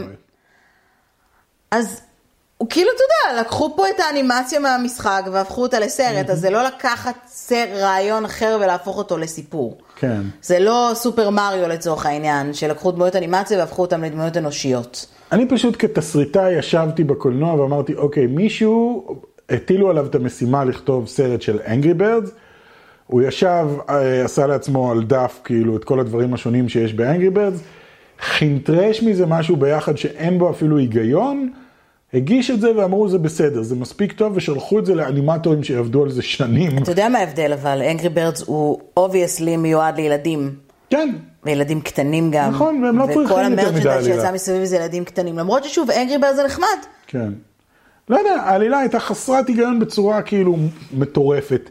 אז הוא כאילו, אתה יודע, לקחו פה את האנימציה מהמשחק והפכו אותה לסרט, אז זה לא לקחת רעיון אחר ולהפוך אותו לסיפור. כן. זה לא סופר מריו לצורך העניין, שלקחו דמויות אנימציה והפכו אותם לדמויות אנושיות. אני פשוט כתסריטה ישבתי בקולנוע ואמרתי, אוקיי, מישהו, הטילו עליו את המשימה לכתוב סרט של Angry Birds, הוא ישב, עשה לעצמו על דף, כאילו, את כל הדברים השונים שיש ב-Angry Birds, חינטרש מזה משהו ביחד שאין בו אפילו היגיון, הגיש את זה ואמרו זה בסדר, זה מספיק טוב, ושלחו את זה לאנימטורים שיעבדו על זה שנים. אתה יודע מה ההבדל אבל, Angry Birds הוא obviously מיועד לילדים. כן. וילדים קטנים גם. נכון, והם לא צריכים יותר מדי עלילה. וכל המרצ'נדייז שיצא מסביב זה ילדים קטנים, למרות ששוב, Angry Birds זה נחמד. כן. לא יודע, העלילה הייתה חסרת היגיון בצורה כאילו מטורפת.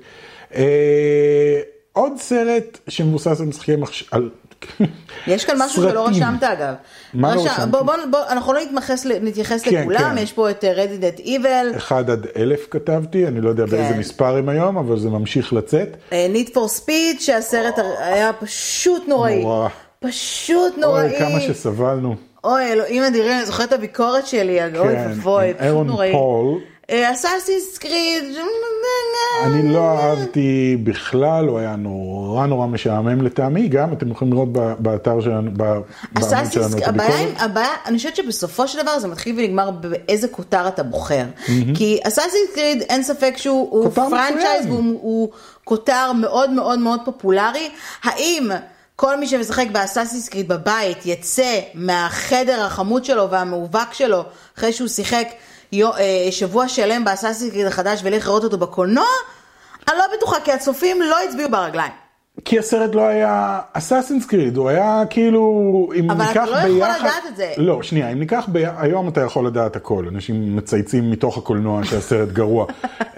אה, עוד סרט שמבוסס על משחקי מחשב, על... יש כאן משהו שלא רשמת אגב. מה לא רשמתי? בוא, בוא, בוא, אנחנו לא נתייחס כן, לכולם, כן. יש פה את Resident Evil. אחד עד אלף כתבתי, אני לא יודע כן. באיזה מספרים היום, אבל זה ממשיך לצאת. Need for Speed, שהסרט היה פשוט נוראי. נורא. פשוט נוראי. אוי, כמה שסבלנו. אוי, אלוהים אדירים, אני זוכרת את הביקורת שלי, כן, אוי ובוי, פשוט נוראי. פול. אסאסינס קריד. אני לא אהבתי בכלל, הוא היה נורא נורא משעמם לטעמי, גם אתם יכולים לראות באתר שלנו, בעמוד שלנו את הביקורת. הבעיה, אני חושבת שבסופו של דבר זה מתחיל ונגמר באיזה כותר אתה בוחר. כי אסאסינס קריד אין ספק שהוא פרנצ'ייז, והוא כותר מאוד מאוד מאוד פופולרי. האם כל מי שמשחק באסאסינס קריד בבית יצא מהחדר החמוד שלו והמאובק שלו אחרי שהוא שיחק שבוע שלם באסאסינס קריד החדש ולך לראות אותו בקולנוע? אני לא בטוחה, כי הצופים לא הצביעו ברגליים. כי הסרט לא היה אסאסינס קריד, הוא היה כאילו, אם ניקח ביחד... אבל אתה לא יכול לדעת את זה. לא, שנייה, אם ניקח ביחד, היום אתה יכול לדעת הכל, אנשים מצייצים מתוך הקולנוע שהסרט גרוע.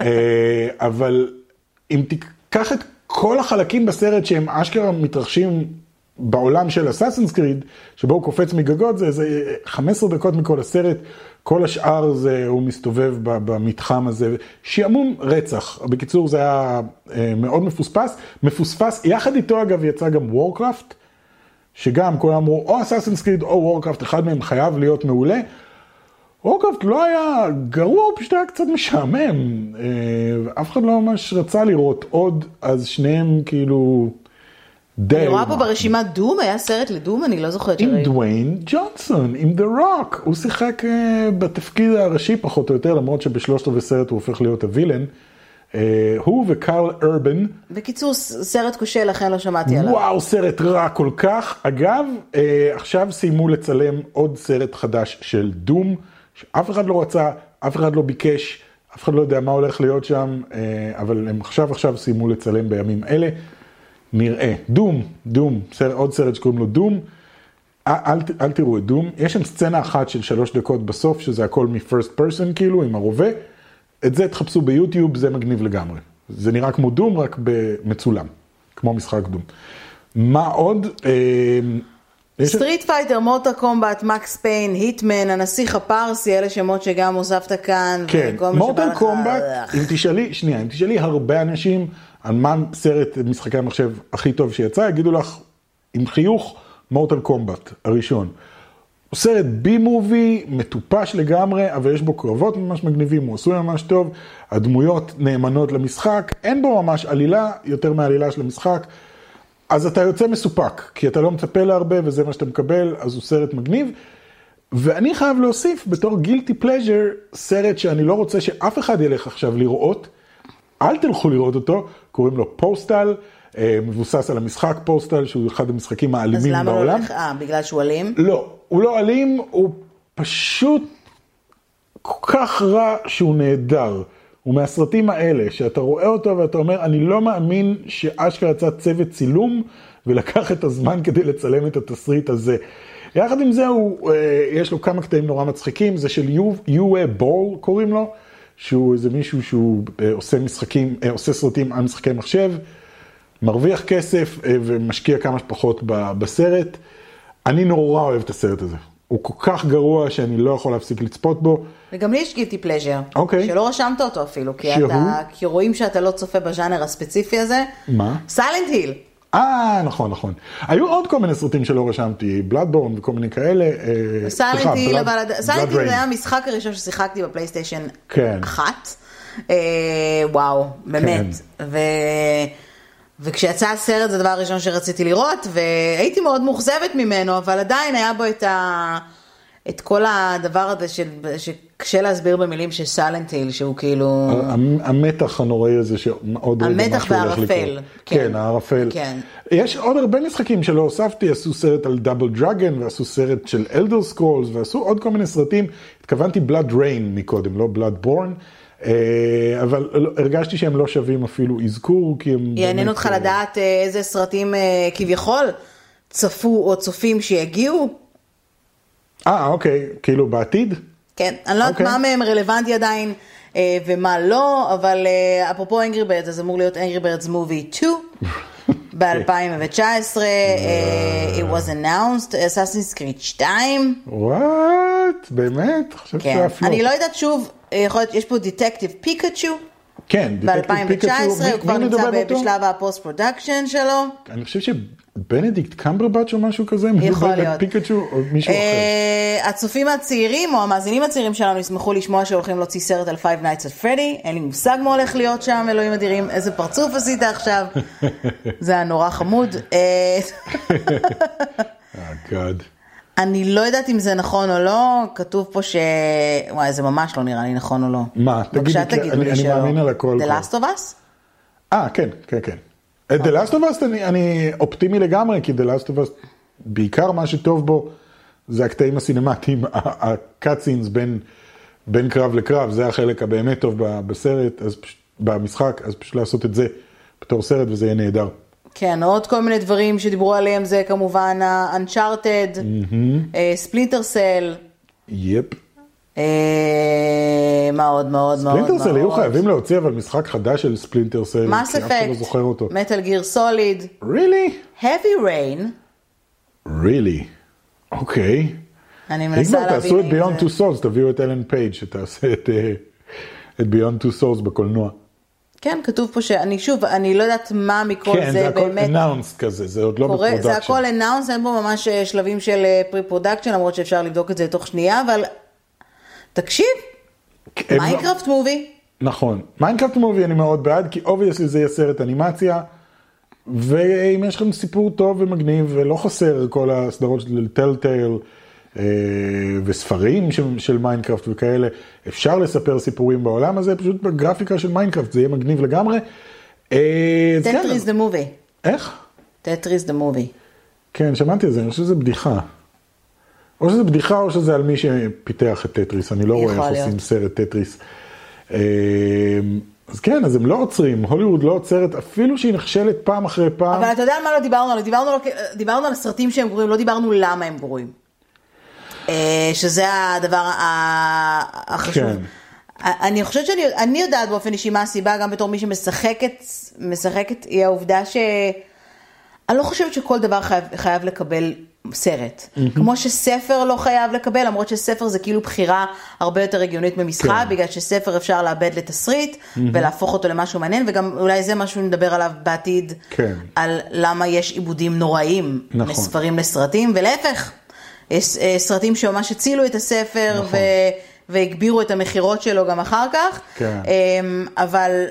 אבל אם תיקח את כל החלקים בסרט שהם אשכרה מתרחשים בעולם של אסאסינס קריד, שבו הוא קופץ מגגות, זה, זה חמש עשרה דקות מכל הסרט, כל השאר זה, הוא מסתובב במתחם הזה, שיעמום רצח. בקיצור, זה היה מאוד מפוספס. מפוספס, יחד איתו אגב יצא גם וורקראפט, שגם כולם אמרו, או אסאסינס קריד או וורקראפט, אחד מהם חייב להיות מעולה. וורקראפט לא היה גרוע, הוא פשוט היה קצת משעמם. אף אחד לא ממש רצה לראות עוד, אז שניהם כאילו... אני רואה פה ברשימת דום, היה סרט לדום, אני לא זוכרת שראיתי. עם דוויין ג'ונסון, עם The Rock. הוא שיחק בתפקיד הראשי פחות או יותר, למרות שבשלושת רבעי סרט הוא הופך להיות הווילן. הוא וקרל ארבן. בקיצור, סרט כושל, לכן לא שמעתי עליו. וואו, סרט רע כל כך. אגב, עכשיו סיימו לצלם עוד סרט חדש של דום, שאף אחד לא רצה, אף אחד לא ביקש, אף אחד לא יודע מה הולך להיות שם, אבל הם עכשיו עכשיו סיימו לצלם בימים אלה. נראה, דום, דום, סרט, עוד סרט שקוראים לו דום, אל, אל תראו את דום, יש שם סצנה אחת של שלוש דקות בסוף, שזה הכל מ-first person כאילו, עם הרובה, את זה תחפשו ביוטיוב, זה מגניב לגמרי. זה נראה כמו דום, רק במצולם, כמו משחק דום. מה עוד? סטריט פייטר, מורטל קומבט, מקס פיין, היטמן, הנסיך הפרסי, אלה שמות שגם הוספת כאן. כן, מורטל קומבט, אם תשאלי, שנייה, אם תשאלי הרבה אנשים, על מה סרט משחקי המחשב הכי טוב שיצא, יגידו לך עם חיוך מורטל קומבט הראשון. הוא סרט בי מובי, מטופש לגמרי, אבל יש בו קרבות ממש מגניבים, הוא עשוי ממש טוב, הדמויות נאמנות למשחק, אין בו ממש עלילה, יותר מהעלילה של המשחק, אז אתה יוצא מסופק, כי אתה לא מצפה להרבה וזה מה שאתה מקבל, אז הוא סרט מגניב, ואני חייב להוסיף בתור גילטי פלז'ר, סרט שאני לא רוצה שאף אחד ילך עכשיו לראות, אל תלכו לראות אותו, קוראים לו פוסטל, מבוסס על המשחק פוסטל, שהוא אחד המשחקים האלימים בעולם. אז למה לא הולך? אה, בגלל שהוא אלים? לא, הוא לא אלים, הוא פשוט כל כך רע שהוא נהדר. הוא מהסרטים האלה, שאתה רואה אותו ואתה אומר, אני לא מאמין שאשכרה יצא צוות צילום, ולקח את הזמן כדי לצלם את התסריט הזה. יחד עם זה, הוא, יש לו כמה קטעים נורא מצחיקים, זה של יואה בור קוראים לו, שהוא איזה מישהו שהוא עושה משחקים, עושה סרטים על משחקי מחשב, מרוויח כסף ומשקיע כמה שפחות בסרט. אני נורא אוהב את הסרט הזה. הוא כל כך גרוע שאני לא יכול להפסיק לצפות בו. וגם לי יש גילטי פלז'ר. אוקיי. שלא רשמת אותו אפילו, כי, שהוא? אתה, כי רואים שאתה לא צופה בז'אנר הספציפי הזה. מה? סיילנט היל. אה, נכון, נכון. היו עוד כל מיני סרטים שלא רשמתי, בלאדבורן וכל מיני כאלה. סיילנט היל, אבל סיילנט היל היה המשחק הראשון ששיחקתי בפלייסטיישן כן. אחת. אה, וואו, באמת. כן. ו... וכשיצא הסרט זה הדבר הראשון שרציתי לראות, והייתי מאוד מוחזבת ממנו, אבל עדיין היה בו את, ה... את כל הדבר הזה של... שקשה להסביר במילים של סיילנט היל, שהוא כאילו... המתח הנוראי הזה שעוד רגע משהו הולך לקרות. המתח והערפל. כן, הערפל. כן. יש עוד הרבה משחקים שלא הוספתי, עשו סרט על דאבל דרגן, ועשו סרט של אלדר סקרולס, ועשו עוד כל מיני סרטים, התכוונתי בלאד ריין מקודם, לא בלאד בורן, אבל הרגשתי שהם לא שווים אפילו אזכור, כי הם... יעניין אותך לדעת איזה סרטים כביכול צפו או צופים שיגיעו? אה, אוקיי, כאילו בעתיד? כן, אני לא יודעת מה מהם רלוונטי עדיין ומה לא, אבל אפרופו Angry Birds, אז אמור להיות Angry Birds Movie שתיים ב-אלפיים תשע עשרה, it was announced, Assassin's Creed שתיים. וואט? באמת? חושב שהיה פלופ. אני לא יודעת שוב, יכול להיות, יש פה דטקטיב פיקאצ'ו. כן, ב-אלפיים תשע עשרה, הוא כבר נמצא בשלב הפוסט פרודקשן שלו. אני חושב שבנדיקט קמברבץ' או משהו כזה, יכול להיות. פיקאצ'ו או מישהו אחר. הצופים הצעירים או המאזינים הצעירים שלנו ישמחו לשמוע שהולכים להוציא סרט על Five Nights at Freddy, אין לי מושג מה הולך להיות שם, אלוהים אדירים, איזה פרצוף עשית עכשיו. זה היה נורא חמוד. Oh God. אני לא יודעת אם זה נכון או לא, כתוב פה ש... וואי, זה ממש לא נראה לי נכון או לא. מה? תגידי, אני מאמין על הכל. The Last of Us? אה, כן, כן, כן. The Last of Us אני אופטימי לגמרי, כי The Last of Us, בעיקר מה שטוב בו, זה הקטעים הסינמטיים, הקאטסינס בין קרב לקרב, זה החלק הבאמת טוב בסרט, במשחק, אז פשוט לעשות את זה בתור סרט, וזה יהיה נהדר. כן, עוד כל מיני דברים שדיברו עליהם, זה כמובן Uncharted, Splinter Cell. יפ. מה עוד, מאוד, מאוד. Splinter Cell היו חייבים להוציא, אבל משחק חדש של Splinter Cell, Mass Effect, Metal Gear Solid. Really? Heavy Rain. Really? אוקיי. אני מנסה להבין. תעשו את Beyond Two Souls, תביאו את אלן פייג' שתעשה את Beyond Two Souls בקולנוע. כן, כתוב פה שאני, שוב, אני לא יודעת מה מכל כן, זה באמת. כן, זה הכל announced כזה, זה עוד לא בפרודקשן. זה הכל announced, אין פה ממש שלבים של פרי-פרודקשן, למרות שאפשר לבדוק את זה תוך שנייה, אבל תקשיב, מיינקראפט מובי. נכון, מיינקראפט מובי אני מאוד בעד, כי obviously זה יהיה סרט אנימציה, ואם יש לכם סיפור טוב ומגניב, ולא חסר כל הסדרות של טלטייל, וספרים של מיינקראפט וכאלה, אפשר לספר סיפורים בעולם הזה, פשוט בגרפיקה של מיינקראפט, זה יהיה מגניב לגמרי. טטריס דה מובי. איך? טטריס דה מובי. כן, שמעתי את זה, אני חושב שזה בדיחה. או שזה בדיחה או שזה על מי שפיתח את טטריס, אני לא רואה איך עושים סרט טטריס. אז כן, אז הם לא עוצרים, הוליווד לא עוצרת, אפילו שהיא נכשלת פעם אחרי פעם. אבל אתה יודע על מה לא דיברנו? לא דיברנו, דיברנו על הסרטים שהם גרועים, לא דיברנו למה הם גרועים. שזה הדבר החשוב. אני חושבת שאני אני יודעת באופן אישי מה הסיבה, גם בתור מי שמשחקת, משחקת, היא העובדה ש... אני לא חושבת שכל דבר חייב, חייב לקבל סרט. כמו שספר לא חייב לקבל, למרות שספר זה כאילו בחירה הרבה יותר הגיונית ממשחק, בגלל שספר אפשר לאבד לתסריט, ולהפוך אותו למשהו מעניין, וגם אולי זה משהו נדבר עליו בעתיד, על למה יש עיבודים נוראים מספרים לסרטים, ולהפך. יש סרטים שממש הצילו את הספר, נכון. ו... והגבירו את המחירות שלו גם אחר כך, כן. אבל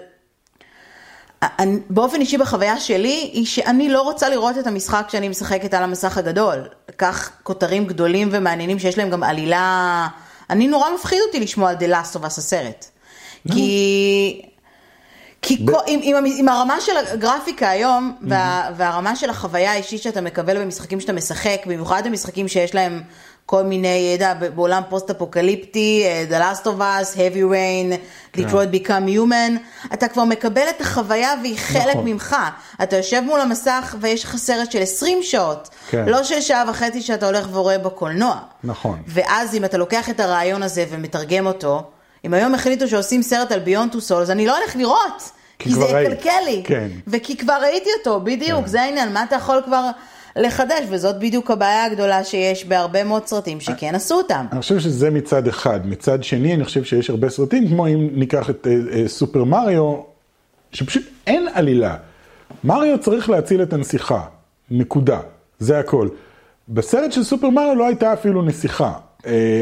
באופן אישי בחוויה שלי, היא שאני לא רוצה לראות את המשחק כשאני משחקת על המסך הגדול. כך כותרים גדולים ומעניינים שיש להם גם עלילה, אני נורא מפחיד אותי לשמוע על The Last of Us הסרט. כי... כי ב... עם, עם, עם הרמה של הגרפיקה היום, mm-hmm. וה, והרמה של החוויה האישית שאתה מקבל במשחקים שאתה משחק, במיוחד במשחקים שיש להם כל מיני ידע בעולם פוסט-אפוקליפטי, The Last of Us, Heavy Rain, Detroit Become Human, אתה כבר מקבל את החוויה והיא חלק נכון. ממך. אתה יושב מול המסך ויש לך סרט של עשרים שעות, כן. לא של שעה וחצי שאתה הולך ורואה בקולנוע. נכון. ואז אם אתה לוקח את הרעיון הזה ומתרגם אותו, אם היום החליטו שעושים סרט על Beyond Two Souls, אני לא הולך לראות, כי, כי זה יקלקל לי. כן. וכי כבר ראיתי אותו, בדיוק, כן. זה העניין, מה אתה יכול כבר... לחדש, וזאת בדיוק הבעיה הגדולה שיש בהרבה מאוד סרטים שכן עשו אותם. אני חושב שזה מצד אחד. מצד שני, אני חושב שיש הרבה סרטים, כמו אם ניקח את uh, uh, סופר מריו, שפשוט אין עלילה. מריו צריך להציל את הנסיכה. נקודה. זה הכל. בסרט של סופר מריו לא הייתה אפילו נסיכה. Uh,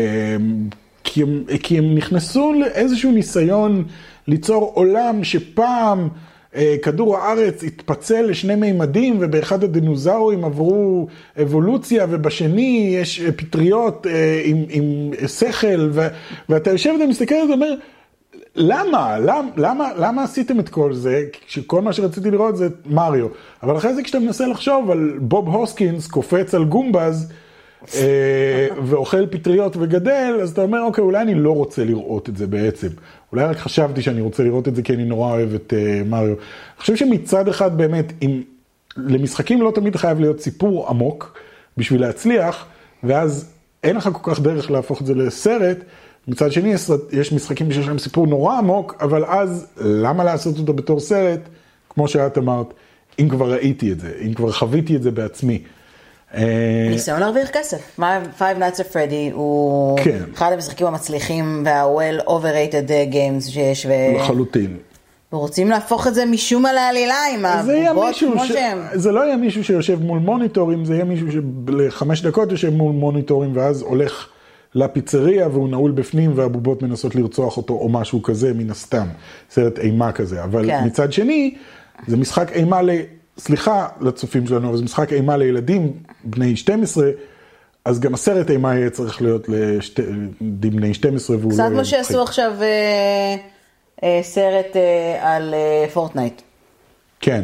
כי, הם, כי הם נכנסו לאיזשהו ניסיון ליצור עולם שפעם... כדור הארץ התפצל לשני מימדים, ובאחד הדינוזאורים עברו אבולוציה, ובשני יש פטריות עם, עם שכל, ו, ואתה יושב ומסתכל ואתה אומר, למה? למה, למה, למה עשיתם את כל זה? שכל מה שרציתי לראות זה מריו. אבל אחרי זה כשאתה מנסה לחשוב על בוב הוסקינס, קופץ על גומבז, ואוכל פטריות וגדל, אז אתה אומר, אוקיי, אולי אני לא רוצה לראות את זה בעצם. אולי רק חשבתי שאני רוצה לראות את זה, כי אני נורא אוהב את מריו. אני חושב שמצד אחד באמת, אם, למשחקים לא תמיד חייב להיות סיפור עמוק, בשביל להצליח, ואז אין לך כל כך דרך להפוך את זה לסרט. מצד שני, יש משחקים שיש להם סיפור נורא עמוק, אבל אז למה לעשות אותו בתור סרט? כמו שאת אמרת, אם כבר ראיתי את זה, אם כבר חוויתי את זה בעצמי. ניסיון להרוויח כסף. Five Nights at Freddy הוא אחד המשחקים המצליחים וה-well overrated games שיש. לחלוטין. ורוצים להפוך את זה משום מה לעלילה עם הבובות כמו שהם. זה לא יהיה מישהו שיושב מול מוניטורים, זה יהיה מישהו שלחמש דקות יושב מול מוניטורים ואז הולך לפיצריה והוא נעול בפנים והבובות מנסות לרצוח אותו או משהו כזה מן הסתם. סרט אימה כזה. אבל מצד שני, זה משחק אימה ל... סליחה לצופים שלנו, אבל זה משחק אימה לילדים בני שתים עשרה, אז גם הסרט אימה יהיה צריך להיות לילדים בני שתים עשרה. קצת כמו שעשו עכשיו אה, אה, סרט אה, על אה, פורטנייט. כן.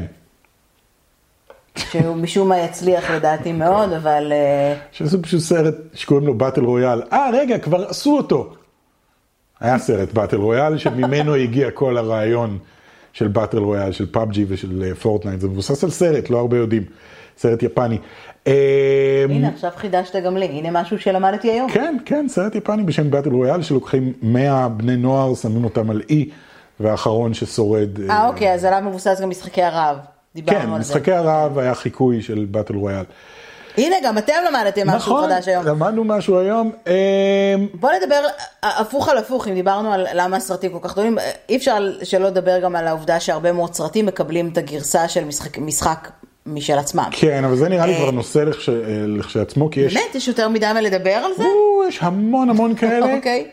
שהוא משום מה יצליח לדעתי מאוד, אבל... אה... שעשו פשוט סרט שקוראים לו באטל רויאל. אה, רגע, כבר עשו אותו. היה סרט באטל רויאל, שממנו הגיע כל הרעיון של באטל רויאל, של פאבג'י ושל פורטנייט. זה מבוסס על סרט, לא הרבה יודעים. סרט יפני. הנה, עכשיו חידשת גם לי. הנה משהו שלמדתי היום. כן, כן, סרט יפני בשם באטל רויאל, שלוקחים מאה בני נוער, שמים אותם על אי, והאחרון ששורד... אה, אוקיי, אז עליו מבוסס גם משחקי הרעב. כן, משחקי הרעב היה חיקוי של באטל רויאל. הנה, גם אתם למדתם משהו חדש היום. נכון, למדנו משהו היום. בוא נדבר הפוך על הפוך, אם דיברנו על למה הסרטים כל כך טובים. אי אפשר שלא לדבר גם על העובדה שהרבה מאוד סרטים מקבלים את הגרסה של משחק, משחק משל עצמם. כן, אבל זה נראה לי כבר נושא לכשעצמו, כי יש... באמת, יש יותר מדי מה לדבר על זה? יש המון המון כאלה. אוקיי.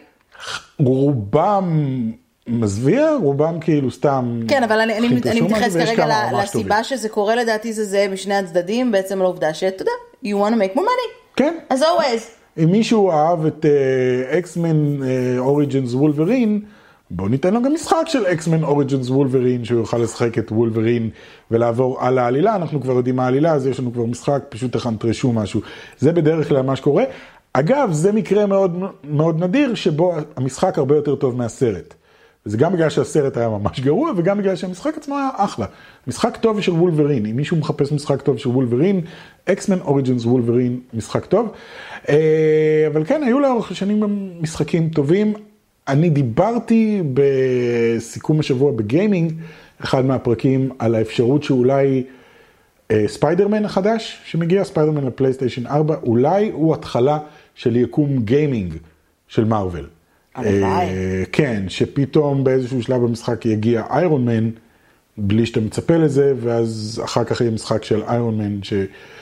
רובם... מזוויע, רובם כאילו סתם... כן, אבל אני, אני, אני מתייחס כרגע לסיבה שזה קורה לדעתי זה זה משני הצדדים, בעצם לעובדה שאתה יודע, you want to make more money. כן. As always. אם מישהו אהב את X-Men Origins Wolverine, בואו ניתן לו גם משחק של X-Men Origins Wolverine, שהוא יוכל לשחק את Wolverine ולעבור על העלילה, אנחנו כבר יודעים מה העלילה, אז יש לנו כבר משחק, פשוט תחנטרשו משהו. זה בדרך כלל מה שקורה. אגב, זה מקרה מאוד, מאוד נדיר, שבו המשחק הרבה יותר טוב מהסרט. וזה גם בגלל שהסרט היה ממש גרוע, וגם בגלל שהמשחק עצמו היה אחלה. משחק טוב של וולברין, אם מישהו מחפש משחק טוב של וולברין, X-Men Origins וולברין, משחק טוב. אבל כן, היו לאורך השנים משחקים טובים. אני דיברתי בסיכום השבוע בגיימינג, אחד מהפרקים על האפשרות שאולי ספיידרמן החדש שמגיע, ספיידרמן לפלייסטיישן ארבע, אולי הוא התחלה של יקום גיימינג של מארוול. כן, שפתאום באיזשהו שלב במשחק יגיע איירון מן, בלי שאתה מצפה לזה, ואז אחר כך יהיה משחק של איירון מן,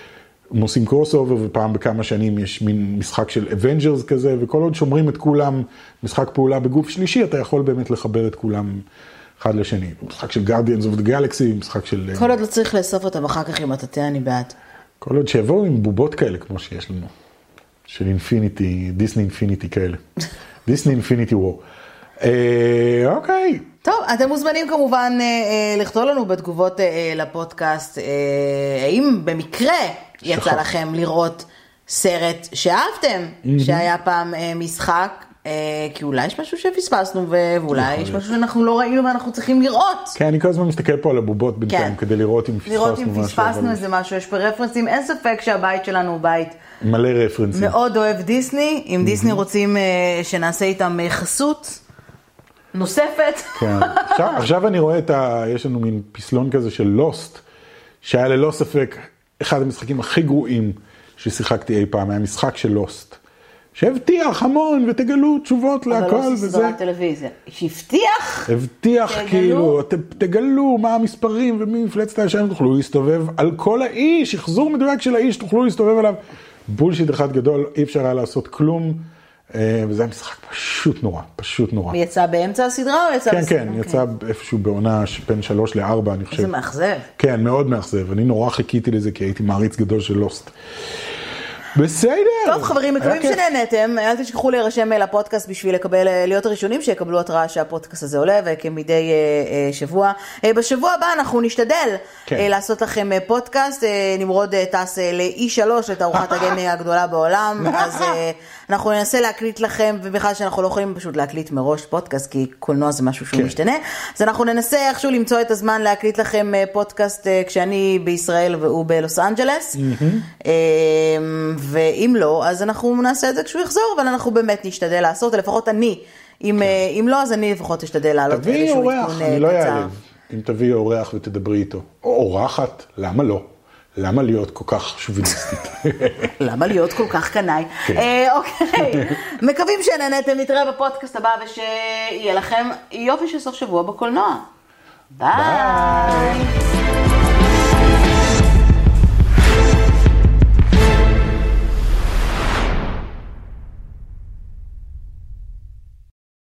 הם עושים קרוס אובר, ופעם בכמה שנים יש מין משחק של אבנג'רס כזה, וכל עוד שומרים את כולם, משחק פעולה בגוף שלישי, אתה יכול באמת לחבר את כולם אחד לשני. משחק של Guardians of the Galaxy, משחק של... כל עוד לא צריך לאסוף אותם אחר כך עם התתה, אני בעד. כל עוד שיבואו עם בובות כאלה, כמו שיש לנו, של אינפיניטי, דיסני אינפיניטי כאלה. דיסני אינפיניטי וור. אוקיי. טוב, אתם מוזמנים כמובן לכתוב לנו בתגובות לפודקאסט, האם במקרה יצא לכם לראות סרט שאהבתם, שהיה פעם משחק, כי אולי יש משהו שפספסנו, ואולי יש משהו שאנחנו לא ראינו ואנחנו צריכים לראות. כן, אני כל הזמן מסתכל פה על הבובות בינתיים, כדי לראות אם פספסנו משהו. לראות אם פספסנו איזה משהו, יש פה רפרנסים, אין ספק שהבית שלנו הוא בית מלא רפרנסים. מאוד אוהב דיסני, אם דיסני רוצים שנעשה איתם חסות נוספת. כן, עכשיו, עכשיו אני רואה את ה... יש לנו מין פסלון כזה של לוסט, שהיה ללא ספק אחד המשחקים הכי גרועים ששיחקתי אי פעם, היה משחק של לוסט. שהבטיח המון ותגלו תשובות להכל וזה. אבל לא סדרת טלוויזיה. שהבטיח? הבטיח כאילו, תגלו מה המספרים ומי מפלצת הישן, תוכלו להסתובב על כל האיש, שחזור מדויק של האיש, תוכלו להסתובב עליו. בולשיט אחד גדול, אי אפשר היה לעשות כלום, וזה היה משחק פשוט נורא, פשוט נורא. ויצא באמצע הסדרה או יצא בסדרה? כן, כן, יצא איפשהו בעונה בין שלוש לארבע, אני חושב. זה מאכזב. כן, מאוד מאכזב. אני נורא חיכיתי לזה, כי הייתי מעריץ גדול של לוסט. בסדר. טוב חברים, מקווים שנהנתם, אל תשכחו להירשם לפודקאסט בשביל לקבל, להיות הראשונים שיקבלו התראה שהפודקאסט הזה עולה, וכמדי שבוע. בשבוע הבא אנחנו נשתדל לעשות לכם פודקאסט, נמרוד טס ל-אי שלוש, לתערוכת הגיימינג הגדולה בעולם, אז אנחנו ננסה להקליט לכם, ובכלל שאנחנו לא יכולים פשוט להקליט מראש פודקאסט, כי קולנוע זה משהו שהוא משתנה, אז אנחנו ננסה איכשהו למצוא את הזמן להקליט לכם פודקאסט כשאני בישראל והוא בלוס אנג'לס, ואם לא, אז אנחנו נעשה את זה כשהוא יחזור, אבל אנחנו באמת נשתדל לעשות, לפחות אני, אם, אם לא, אז אני לפחות אשתדל לעלות איזשהו עדכון קצר. תביאי אורח, אני לא אעלב, אם תביאי אורח ותדברי איתו. או אורחת, למה לא? למה להיות כל כך שוביניסטית? למה להיות כל כך קנאי? אוקיי, מקווים שנהנתם, נתראה בפודקאסט הבא, ושיהיה לכם יופי של סוף שבוע בקולנוע. ביי!